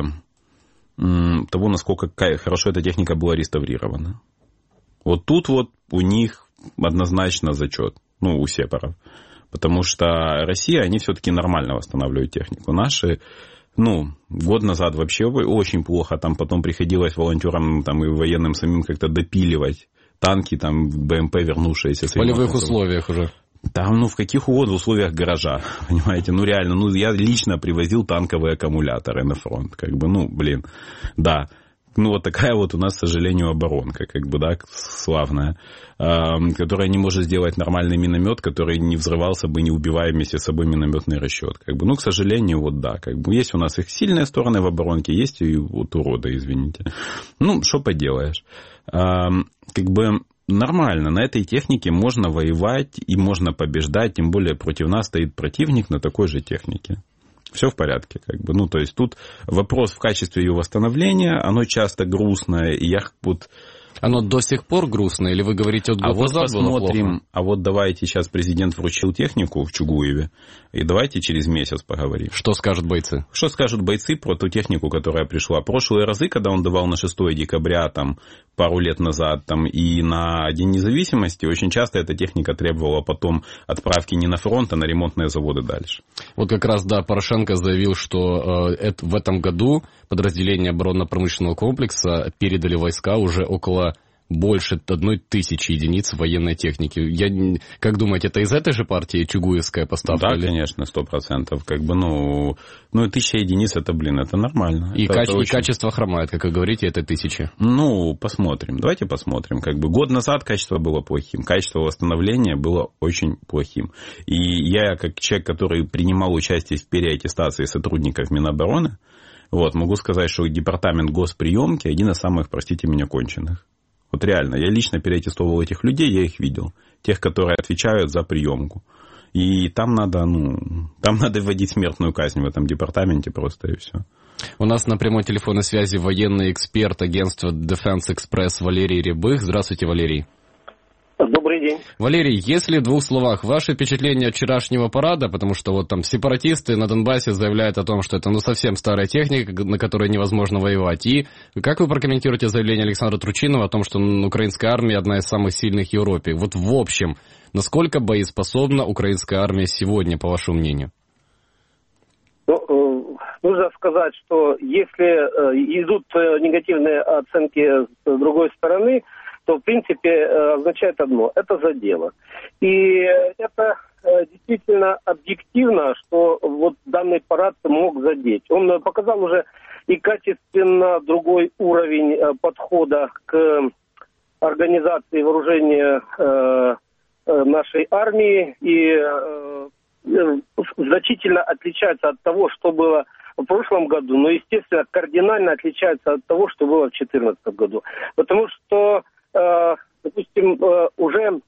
S1: м, того, насколько хорошо эта техника была реставрирована. Вот тут вот у них однозначно зачет, ну, у сепаров. Потому что Россия, они все-таки нормально восстанавливают технику. Наши... Ну, год назад вообще очень плохо, там потом приходилось волонтерам там, и военным самим как-то допиливать танки, там, БМП, вернувшиеся.
S2: В полевых условиях уже.
S1: Там, ну, в каких угодно условиях гаража, понимаете, ну, реально, ну, я лично привозил танковые аккумуляторы на фронт, как бы, ну, блин, да. Ну, вот такая вот у нас, к сожалению, оборонка, как бы, да, славная, э, которая не может сделать нормальный миномет, который не взрывался бы, не убивая вместе с собой минометный расчет. Как бы. Ну, к сожалению, вот да, как бы есть у нас их сильные стороны в оборонке, есть и вот уроды, извините. Ну, что поделаешь. Э, как бы нормально, на этой технике можно воевать и можно побеждать, тем более против нас стоит противник на такой же технике. Все в порядке, как бы. Ну, то есть тут вопрос в качестве ее восстановления, оно часто грустное, и я вот...
S2: Оно до сих пор грустное, или вы говорите, от года
S1: а вот
S2: назад было
S1: посмотрим,
S2: плохо?
S1: А вот давайте сейчас президент вручил технику в Чугуеве, и давайте через месяц поговорим.
S2: Что скажут бойцы?
S1: Что скажут бойцы про ту технику, которая пришла? Прошлые разы, когда он давал на шестое декабря, там, пару лет назад, там, и на День независимости, очень часто эта техника требовала потом отправки не на фронт, а на ремонтные заводы дальше.
S2: Вот как раз, да, Порошенко заявил, что э, это, в этом году подразделения оборонно-промышленного комплекса передали войска уже около больше одной тысячи единиц военной техники. Я, как думаете, это из этой же партии чугуевская поставка?
S1: Да,
S2: или?
S1: Конечно, сто процентов. Как бы, ну, ну, тысяча единиц, это, блин, это нормально.
S2: И,
S1: это,
S2: каче-
S1: это
S2: и
S1: очень...
S2: качество хромает, как вы говорите, это тысячи.
S1: Ну, посмотрим. Давайте посмотрим. Как бы год назад качество было плохим. Качество восстановления было очень плохим. И я, как человек, который принимал участие в переаттестации сотрудников Минобороны, вот, могу сказать, что департамент госприемки один из самых, простите меня, конченых. Вот реально, я лично переаттестовывал этих людей, я их видел. Тех, которые отвечают за приемку. И там надо, ну, там надо вводить смертную казнь в этом департаменте просто, и все.
S2: У нас на прямой телефонной связи военный эксперт агентства Defense Express Валерий Рябых. Здравствуйте, Валерий.
S8: Добрый день.
S2: Валерий, если в двух словах ваши впечатления от вчерашнего парада, потому что вот там сепаратисты на Донбассе заявляют о том, что это ну совсем старая техника, на которой невозможно воевать. И как вы прокомментируете заявление Александра Турчинова о том, что украинская армия одна из самых сильных в Европе? Вот в общем, насколько боеспособна украинская армия сегодня, по вашему мнению?
S8: Ну, нужно сказать, что если идут негативные оценки с другой стороны, то, в принципе, означает одно – это задело. И это действительно объективно, что вот данный парад мог задеть. Он показал уже и качественно другой уровень подхода к организации вооружения нашей армии и значительно отличается от того, что было в прошлом году, но, естественно, кардинально отличается от того, что было в две тысячи четырнадцатом году. Потому что допустим, уже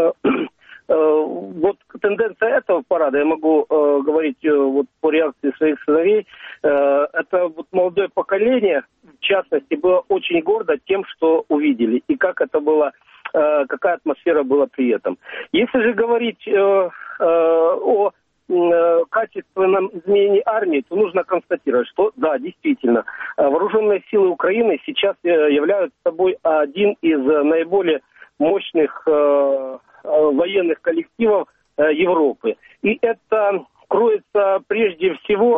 S8: вот тенденция этого парада, я могу говорить вот по реакции своих сыновей, это вот молодое поколение, в частности, было очень гордо тем, что увидели, и как это было, какая атмосфера была при этом. Если же говорить о качественном изменении армии, то нужно констатировать, что да, действительно, вооруженные силы Украины сейчас являются собой один из наиболее мощных э, военных коллективов э, Европы. И это кроется прежде всего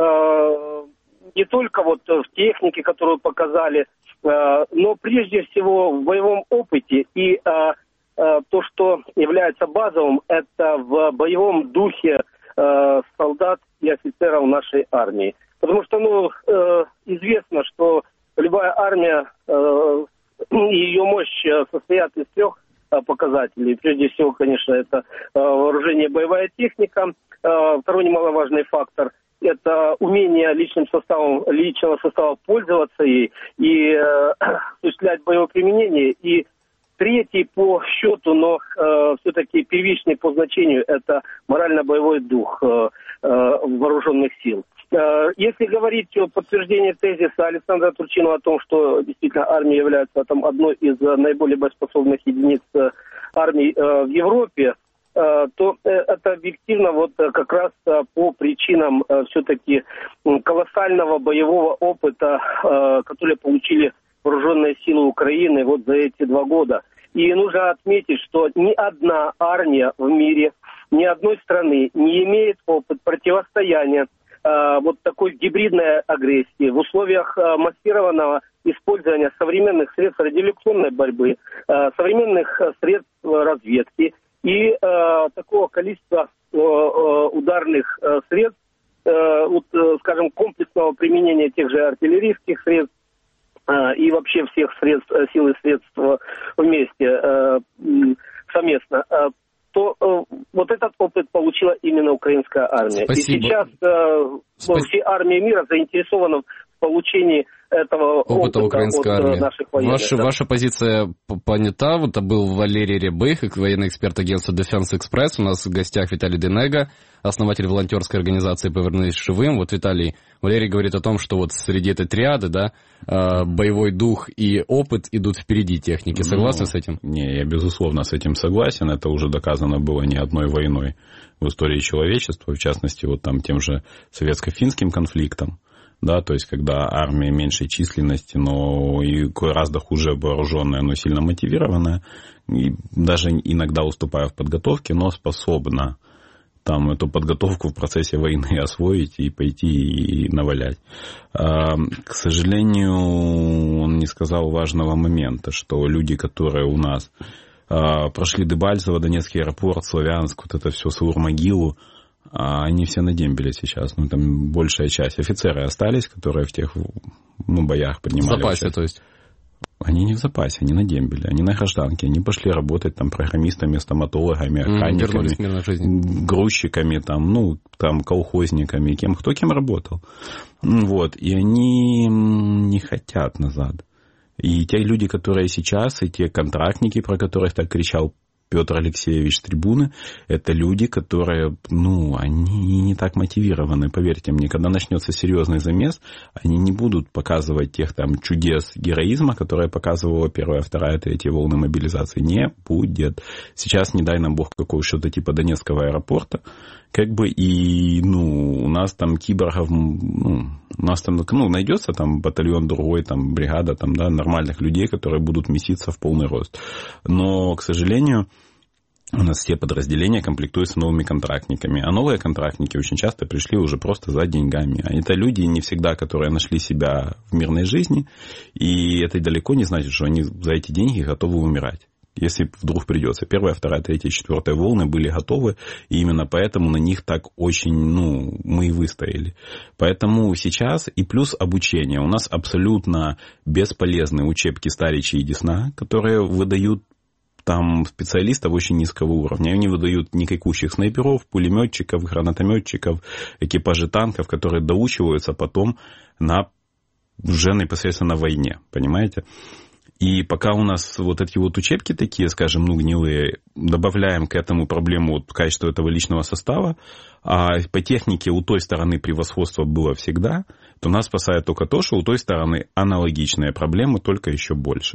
S8: э, не только вот в технике, которую показали, э, но прежде всего в боевом опыте и э, э, то, что является базовым, это в боевом духе э, солдат и офицеров нашей армии. Потому что ну, э, известно, что любая армия э, и ее мощь состоят из трех показателей. Прежде всего, конечно, это вооружение, боевая техника. Второй немаловажный фактор – это умение личным составом, личного состава пользоваться ей и осуществлять боевое применение. И третий по счету, но все-таки первичный по значению – это морально-боевой дух вооруженных сил. Если говорить о подтверждении тезиса Александра Турчинова о том, что действительно армия является там, одной из наиболее боеспособных единиц армий в Европе, то это объективно вот как раз по причинам все-таки колоссального боевого опыта, который получили вооруженные силы Украины вот за эти два года. И нужно отметить, что ни одна армия в мире, ни одной страны не имеет опыта противостояния вот такой гибридной агрессии в условиях массированного использования современных средств радиоэлектронной борьбы, современных средств разведки и такого количества ударных средств, вот, скажем, комплексного применения тех же артиллерийских средств и вообще всех средств, сил и средств вместе, совместно, то э, вот этот опыт получила именно украинская армия.
S2: Спасибо.
S8: И сейчас э, все армии мира заинтересованы в получении этого
S2: опыта, опыта украинской
S8: от
S2: армии.
S8: Наших военных.
S2: Ваша, да. Ваша позиция понята. Вот это был Валерий Рябых, военный эксперт агентства Defense Express. У нас в гостях Виталий Денега, основатель волонтерской организации «Повернись живым». Вот, Виталий, Валерий говорит о том, что вот среди этой триады, да, боевой дух и опыт идут впереди техники. Согласны ну, с этим?
S1: Не, я безусловно с этим согласен. Это уже доказано было не одной войной в истории человечества, в частности, вот там тем же советско-финским конфликтом. Да, то есть, когда армия меньшей численности, но и гораздо хуже вооруженная, но сильно мотивированная, и даже иногда уступая в подготовке, но способна там эту подготовку в процессе войны освоить и пойти и навалять. К сожалению, он не сказал важного момента, что люди, которые у нас прошли Дебальцево, Донецкий аэропорт, Славянск, вот это все, Саур-могилу, они все на дембеле сейчас. Ну, там большая часть. Офицеры остались, которые в тех ну, боях принимали.
S2: В запасе,
S1: участие.
S2: То есть?
S1: Они не в запасе, они на дембеле, они на гражданке. Они пошли работать там программистами, стоматологами, охранниками, грузчиками, там, ну, там, колхозниками, кем, кто кем работал. Вот. И они не хотят назад. И те люди, которые сейчас, и те контрактники, про которых так кричал Петр Алексеевич с трибуны, это люди, которые, ну, они не так мотивированы, поверьте мне. Когда начнется серьезный замес, они не будут показывать тех там чудес героизма, которые показывала первая, вторая, третья волны мобилизации. Не будет. Сейчас, не дай нам бог, какого что-то типа Донецкого аэропорта, как бы, и, ну, у нас там киборгов, ну, у нас там, ну, найдется там батальон другой, там, бригада, там, да, нормальных людей, которые будут меситься в полный рост. Но, к сожалению, у нас все подразделения комплектуются новыми контрактниками, а новые контрактники очень часто пришли уже просто за деньгами. А это люди не всегда, которые нашли себя в мирной жизни, и это далеко не значит, что они за эти деньги готовы умирать. Если вдруг придется. Первая, вторая, третья, четвертая волны были готовы, и именно поэтому на них так очень, ну, мы и выстояли. Поэтому сейчас и плюс обучение. У нас абсолютно бесполезные учебки Старича и Десна, которые выдают там специалистов очень низкого уровня. Они выдают никакущих снайперов, пулеметчиков, гранатометчиков, экипажи танков, которые доучиваются потом на уже непосредственно войне. Понимаете? И пока у нас вот эти вот учебки такие, скажем, ну, гнилые, добавляем к этому проблему вот качества этого личного состава, а по технике у той стороны превосходство было всегда, то нас спасает только то, что у той стороны аналогичные проблемы, только еще больше.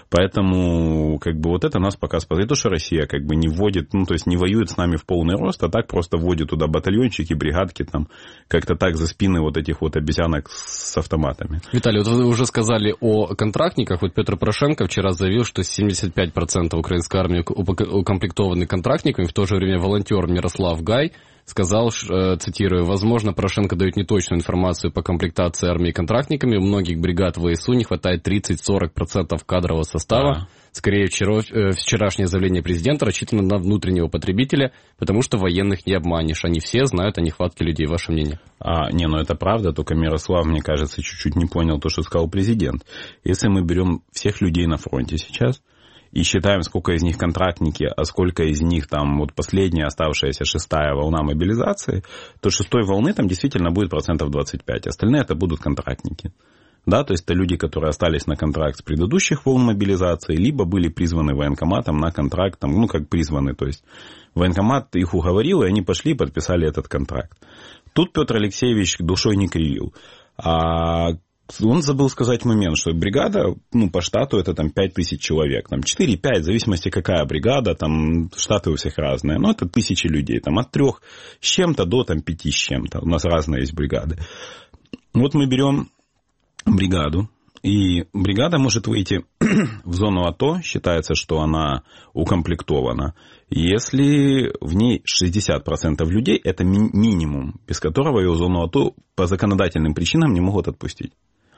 S1: Поэтому, как бы, вот это нас пока спасает. То, что Россия, как бы, не вводит, ну, то есть не воюет с нами в полный рост, а так просто вводит туда батальончики, бригадки, там, как-то так за спины вот этих вот обезьянок с автоматами.
S2: Виталий, вот вы уже сказали о контрактниках. Вот Петр Порошенко вчера заявил, что семьдесят пять процентов украинской армии укомплектованы контрактниками. В то же время волонтер Мирослав Гай сказал, цитирую, «Возможно, Порошенко дает неточную информацию по комплектации армии контрактниками. У многих бригад ВСУ не хватает тридцать-сорок процентов кадрового состава. Да. Скорее, вчера, вчерашнее заявление президента рассчитано на внутреннего потребителя, потому что военных не обманешь. Они все знают о нехватке людей». Ваше мнение?
S1: А, не, ну это правда, только Мирослав, мне кажется, чуть-чуть не понял то, что сказал президент. Если мы берем всех людей на фронте сейчас и считаем, сколько из них контрактники, а сколько из них там вот последняя оставшаяся шестая волна мобилизации, то шестой волны там действительно будет процентов двадцать пять. Остальные это будут контрактники. Да, то есть это люди, которые остались на контракт с предыдущих волн мобилизации, либо были призваны военкоматом на контракт, там, ну как призваны, то есть военкомат их уговорил, и они пошли и подписали этот контракт. Тут Петр Алексеевич душой не кривил. А он забыл сказать момент, что бригада, ну, по штату это там пять тысяч человек, там четыре-пять, в зависимости какая бригада, там штаты у всех разные, но это тысячи людей, там от трех с чем-то до там пяти с чем-то, у нас разные есть бригады. Вот мы берем бригаду, и бригада может выйти в зону АТО, считается, что она укомплектована, если в ней шестьдесят процентов людей, это ми- минимум, без которого ее в зону АТО по законодательным причинам не могут отпустить.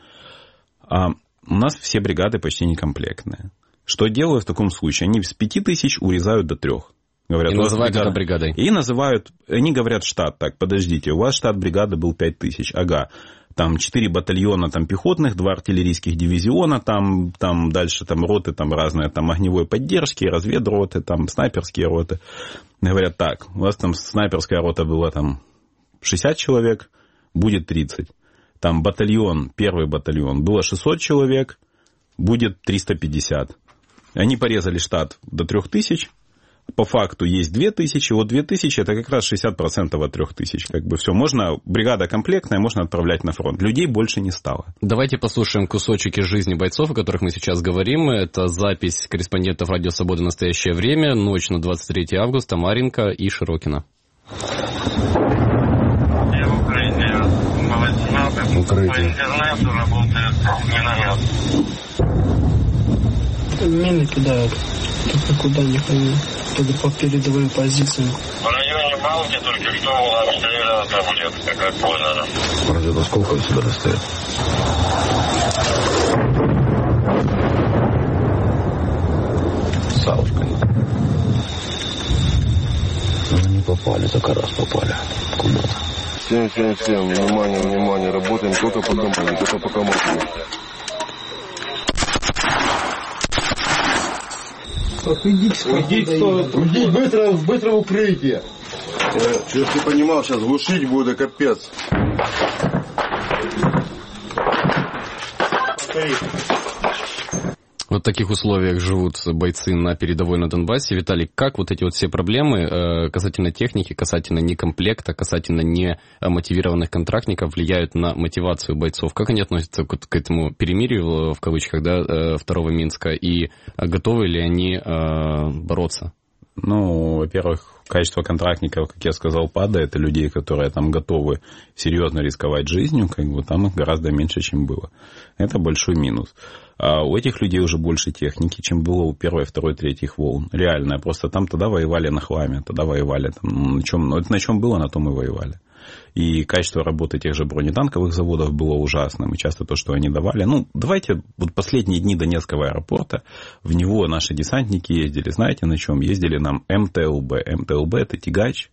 S1: А у нас все бригады почти некомплектные. Что делают в таком случае? Они с пяти тысяч урезают до трех. Говорят,
S2: и называют бригада... это бригадой.
S1: И называют, они говорят штат, так, подождите, у вас штат бригады был пять тысяч, ага. Там четыре батальона там, пехотных, два артиллерийских дивизиона, там, там дальше там, роты там, разные, там огневой поддержки, разведроты, там, снайперские роты. Говорят, так, у вас там снайперская рота была там шестьдесят человек, будет тридцать. Там батальон, первый батальон, было шестьсот человек, будет триста пятьдесят. Они порезали штат до трех тысяч. По факту есть две тысячи, вот две тысячи это как раз шестьдесят процентов от трех тысяч. Как бы все, можно, бригада комплектная, можно отправлять на фронт. Людей больше не стало.
S2: Давайте послушаем кусочек из жизни бойцов, о которых мы сейчас говорим. Это запись корреспондентов Радио Свобода «Настоящее время», ночь на двадцать третье августа, Марьинка и Широкино.
S3: Я в Украине, в Украине. По интернету работает миномет.
S11: Мины кидают, только куда не пойму, только по передовым позициям.
S3: В районе Балки только что обстреляла таблетка, как понял.
S23: Разве до сколько у себя достает? Салочка. Ну не попали, так раз попали. Куда-то.
S24: Всем, всем, всем, внимание, внимание, работаем только по команде, только по команде.
S11: Идите, идите,
S24: идите, быстро, быстро в укрытие. Что ты понимал, сейчас глушить буду, капец.
S2: Вот в таких условиях живут бойцы на передовой на Донбассе. Виталий, как вот эти вот все проблемы э, касательно техники, касательно некомплекта, касательно немотивированных контрактников влияют на мотивацию бойцов? Как они относятся к, к этому перемирию, в кавычках, да, э, второго Минска, и готовы ли они э, бороться?
S1: Ну, во-первых, качество контрактников, как я сказал, падает, и людей, которые там готовы серьезно рисковать жизнью, как бы там их гораздо меньше, чем было. Это большой минус. А у этих людей уже больше техники, чем было у первой, второй, третьих волн. Реально. Просто там тогда воевали на хламе, тогда воевали там, на чем, на чем было, на том и воевали. И качество работы тех же бронетанковых заводов было ужасным. И часто то, что они давали... Ну, давайте, вот последние дни Донецкого аэропорта, в него наши десантники ездили. Знаете, на чем? Ездили нам эм тэ эл бэ. эм тэ эл бэ — это тягач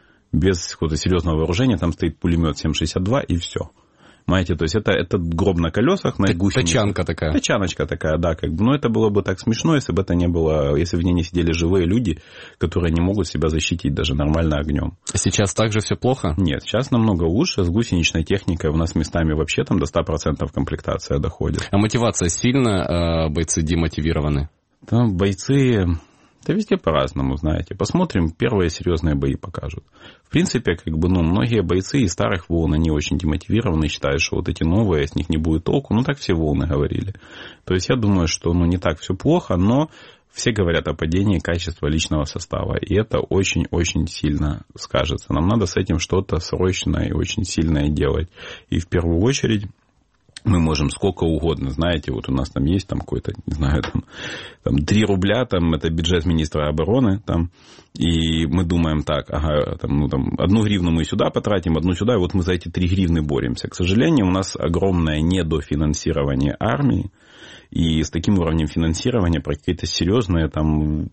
S1: без какого-то серьезного вооружения. Там стоит пулемет семь шестьдесят два, и все. Понимаете, то есть это, это гроб на колесах, на гусеницах.
S2: Тачанка такая.
S1: Тачаночка такая, да, как бы. Но это было бы так смешно, если бы это не было, если в ней не сидели живые люди, которые не могут себя защитить даже нормально огнем.
S2: Сейчас также все плохо?
S1: Нет, сейчас намного лучше. С гусеничной техникой у нас местами вообще там до ста процентов комплектация доходит.
S2: А мотивация сильно, бойцы демотивированы?
S1: Там бойцы... Да везде по-разному, знаете. Посмотрим, первые серьезные бои покажут. В принципе, как бы, ну, многие бойцы из старых волн, они очень демотивированы, считают, что вот эти новые, с них не будет толку. Ну, так все волны говорили. То есть, я думаю, что, ну, не так все плохо, но все говорят о падении качества личного состава. И это очень-очень сильно скажется. Нам надо с этим что-то срочно и очень сильное делать. И в первую очередь... Мы можем сколько угодно, знаете, вот у нас там есть там какой-то, не знаю, там, там три рубля, там это бюджет министра обороны, там, и мы думаем так, ага, там, ну, там, одну гривну мы сюда потратим, одну сюда, и вот мы за эти три гривны боремся. К сожалению, у нас огромное недофинансирование армии, и с таким уровнем финансирования про какие-то серьезные там...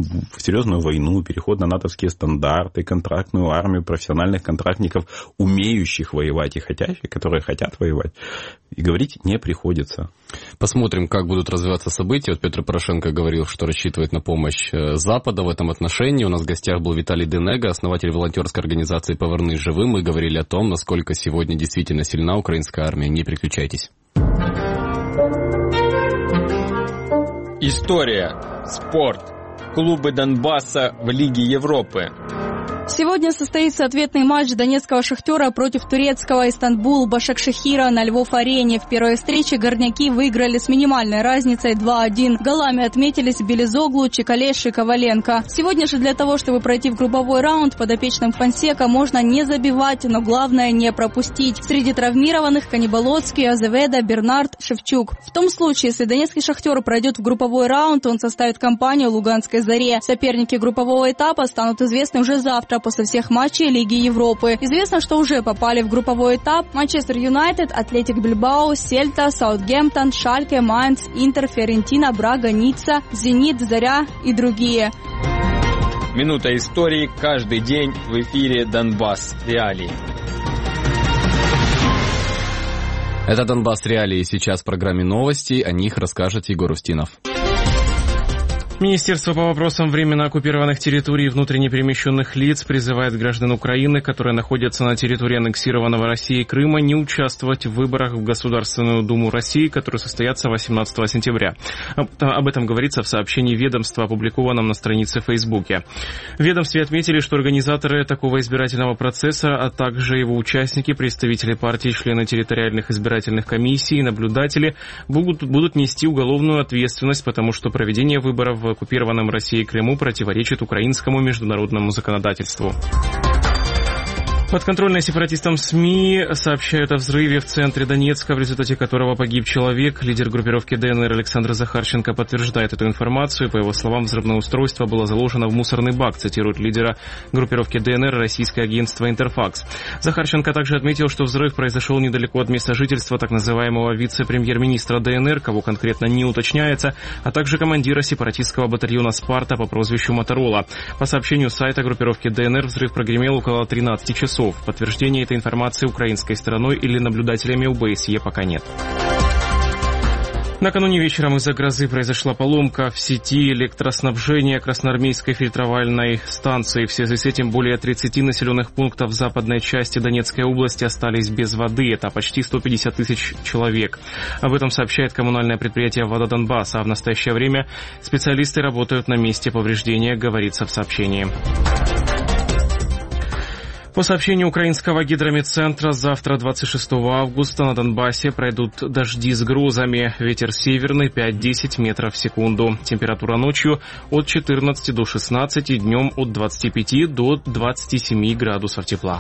S1: в серьезную войну, переход на натовские стандарты, контрактную армию, профессиональных контрактников, умеющих воевать и хотящих, которые хотят воевать, и говорить не приходится.
S2: Посмотрим, как будут развиваться события. Вот Петр Порошенко говорил, что рассчитывает на помощь Запада в этом отношении. У нас в гостях был Виталий Денега, основатель волонтерской организации «Повернись живым». Мы говорили о том, насколько сегодня действительно сильна украинская армия. Не переключайтесь.
S22: История, спорт. Клубы Донбасса в Лиге Европы.
S21: Сегодня состоится ответный матч донецкого «Шахтера» против турецкого «Истанбул» Башакшехира на Львов-арене. В первой встрече горняки выиграли с минимальной разницей два один. Голами отметились Белизоглу, Чекалеш и Коваленко. Сегодня же для того, чтобы пройти в групповой раунд, подопечным Фонсека можно не забивать, но главное не пропустить. Среди травмированных Каниболоцкий, Азеведа, Бернард, Шевчук. В том случае, если донецкий «Шахтер» пройдет в групповой раунд, он составит компанию Луганской «Заре». Соперники группового этапа станут известны уже завтра, после всех матчей Лиги Европы. Известно, что уже попали в групповой этап Манчестер Юнайтед, Атлетик Бильбао, Сельта, Саутгемптон, Шальке, Майнц, Интер, Фиорентина, Брага, Ницца, Зенит, Заря и другие.
S22: Минута истории каждый день в эфире «Донбасс. Реалии».
S2: Это «Донбасс. Реалии». Сейчас в программе новости. О них расскажет Егор Устинов.
S7: Министерство по вопросам временно оккупированных территорий и внутренне перемещенных лиц призывает граждан Украины, которые находятся на территории аннексированного Россией Крыма, не участвовать в выборах в Государственную Думу России, которые состоятся восемнадцатого сентября. Об этом говорится в сообщении ведомства, опубликованном на странице в Фейсбуке. В ведомстве отметили, что организаторы такого избирательного процесса, а также его участники, представители партии, члены территориальных избирательных комиссий и наблюдатели будут, будут нести уголовную ответственность, потому что проведение выборов в оккупированном Россией Крыму противоречит украинскому международному законодательству. Подконтрольные сепаратистам СМИ сообщают о взрыве в центре Донецка, в результате которого погиб человек. Лидер группировки ДНР Александр Захарченко подтверждает эту информацию. По его словам, взрывное устройство было заложено в мусорный бак, цитирует лидера группировки ДНР российское агентство «Интерфакс». Захарченко также отметил, что взрыв произошел недалеко от места жительства так называемого вице-премьер-министра ДНР, кого конкретно не уточняется, а также командира сепаратистского батальона «Спарта» по прозвищу Моторола. По сообщению сайта группировки ДНР, взрыв прогремел около тринадцати часов. Подтверждения этой информации украинской стороной или наблюдателями ОБСЕ пока нет. Накануне вечером из-за грозы произошла поломка в сети электроснабжения Красноармейской фильтровальной станции. В связи с этим более тридцати населенных пунктов в западной части Донецкой области остались без воды. Это почти сто пятьдесят тысяч человек. Об этом сообщает коммунальное предприятие «Вода Донбасса». А в настоящее время специалисты работают на месте повреждения, говорится в сообщении. По сообщению украинского гидрометцентра, завтра, двадцать шестого августа, на Донбассе пройдут дожди с грозами. Ветер северный пять-десять метров в секунду. Температура ночью от четырнадцати до шестнадцати, днем от двадцати пяти до двадцати семи градусов тепла.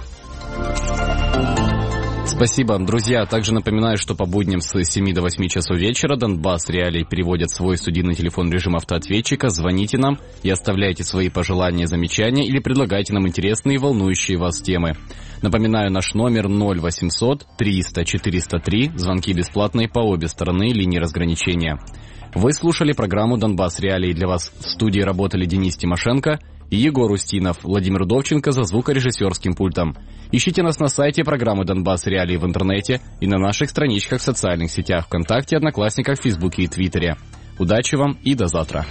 S2: Спасибо, друзья. Также напоминаю, что по будням с семи до восьми часов вечера Донбасс Реалии переводят свой студийный телефон в режим автоответчика. Звоните нам и оставляйте свои пожелания, замечания или предлагайте нам интересные и волнующие вас темы. Напоминаю, наш номер ноль восемьсот триста четыреста три. Звонки бесплатные по обе стороны линии разграничения. Вы слушали программу «Донбасс Реалии». Для вас в студии работали Денис Тимошенко и Егор Устинов, Владимир Удовченко за звукорежиссерским пультом. Ищите нас на сайте программы «Донбасс Реалии» в интернете и на наших страничках в социальных сетях ВКонтакте, Одноклассниках, Фейсбуке и Твиттере. Удачи вам и до завтра.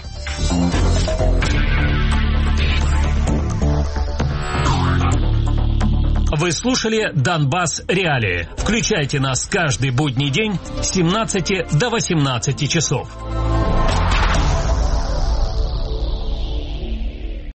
S10: Вы слушали «Донбасс Реалии». Включайте нас каждый будний день с семнадцати до восемнадцати часов.